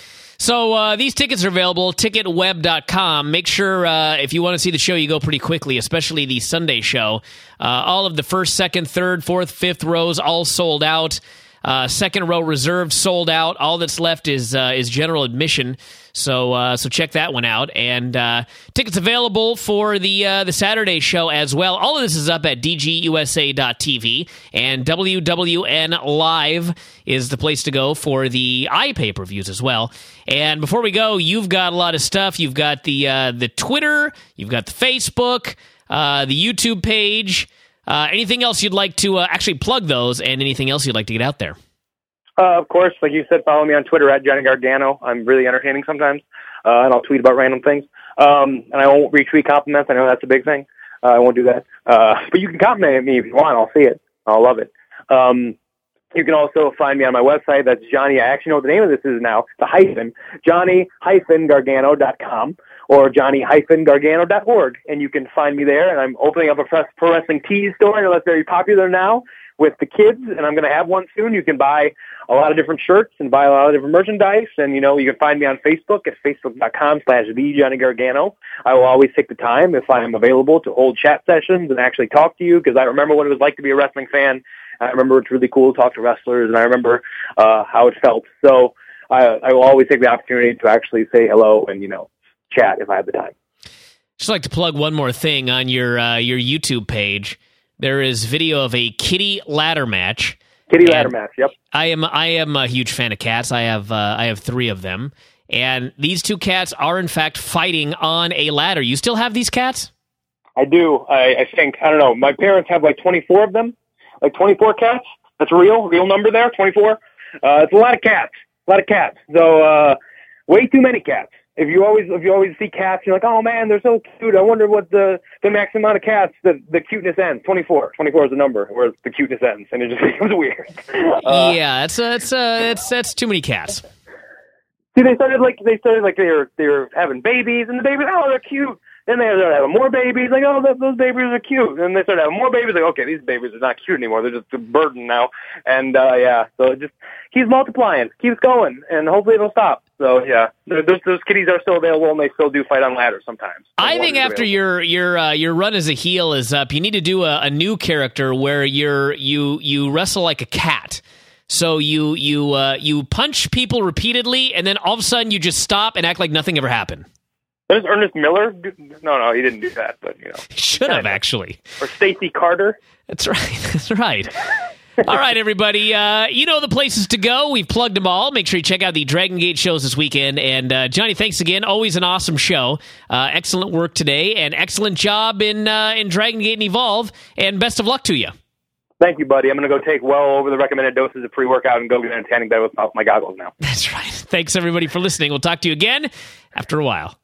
Speaker 1: So uh, these tickets are available, ticket web dot com. Make sure uh, if you want to see the show, you go pretty quickly, especially the Sunday show. Uh, all of the first, second, third, fourth, fifth rows all sold out. Uh, second row reserved, sold out. All that's left is uh, is general admission. So uh, so check that one out. And uh, tickets available for the uh, the Saturday show as well. All of this is up at d g u s a dot t v, and W W N Live is the place to go for the iPay-per-views as well. And before we go, you've got a lot of stuff. You've got the uh, the Twitter, you've got the Facebook, uh, the YouTube page. Uh, anything else you'd like to uh, actually plug those, and anything else you'd like to get out there?
Speaker 2: Uh, of course, like you said, follow me on Twitter at Johnny Gargano. I'm really entertaining sometimes, uh, and I'll tweet about random things. Um, and I won't retweet compliments. I know that's a big thing. Uh, I won't do that. Uh, but you can compliment me if you want. I'll see it. I'll love it. Um, you can also find me on my website. That's Johnny. I actually know what the name of this is now. The hyphen. Johnny Gargano dot com or Johnny Gargano dot org. And you can find me there. And I'm opening up a pro wrestling tees store. I know that's very popular now with the kids, and I'm going to have one soon. You can buy a lot of different shirts and buy a lot of different merchandise. And, you know, you can find me on Facebook at facebook dot com slash the Johnny Gargano. I will always take the time, if I am available, to hold chat sessions and actually talk to you, because I remember what it was like to be a wrestling fan. I remember it's really cool to talk to wrestlers, and I remember uh, how it felt. So I, I will always take the opportunity to actually say hello and, you know, chat if I have the time.
Speaker 1: Just like to plug one more thing on your uh, your YouTube page. There is video of a kitty ladder match.
Speaker 2: Kitty ladder match, yep.
Speaker 1: I am I am a huge fan of cats. I have uh, I have three of them, and these two cats are in fact fighting on a ladder. You still have these cats?
Speaker 2: I do. I, I think I don't know. My parents have like twenty-four of them, like twenty-four cats. That's a real real number there. twenty-four. Uh, it's a lot of cats. A lot of cats. So uh, way too many cats. If you always if you always see cats, you're like, oh man, they're so cute. I wonder what the the max amount of cats the the cuteness ends. twenty-four. twenty-four is the number where the cuteness ends, and it just becomes weird. Uh,
Speaker 1: yeah, it's uh, it's uh, it's that's too many cats.
Speaker 2: See, they started like they started like they were they were having babies, and the babies, oh, they're cute. Then they started having more babies, like, oh, th- those babies are cute. And they started having more babies, like, okay, these babies are not cute anymore. They're just a burden now. And, uh, yeah, so it just keeps multiplying, keeps going, and hopefully it'll stop. So, yeah, those, those kitties are still available, and they still do fight on ladders sometimes. So
Speaker 1: I think after
Speaker 2: available.
Speaker 1: your your uh, your run as a heel is up, you need to do a, a new character where you're you you wrestle like a cat. So you you uh, you punch people repeatedly, and then all of a sudden you just stop and act like nothing ever happened.
Speaker 2: Does Ernest Miller do? No, no, he didn't do that, but, you know.
Speaker 1: Should have, actually.
Speaker 2: Or Stacey Carter.
Speaker 1: That's right. That's right. All right, everybody. Uh, you know the places to go. We've plugged them all. Make sure you check out the Dragon Gate shows this weekend. And, uh, Johnny, thanks again. Always an awesome show. Uh, excellent work today, and excellent job in, uh, in Dragon Gate and Evolve. And best of luck to you.
Speaker 2: Thank you, buddy. I'm going to go take well over the recommended doses of pre-workout and go get in a tanning bed with my goggles now.
Speaker 1: That's right. Thanks, everybody, for listening. We'll talk to you again after a while.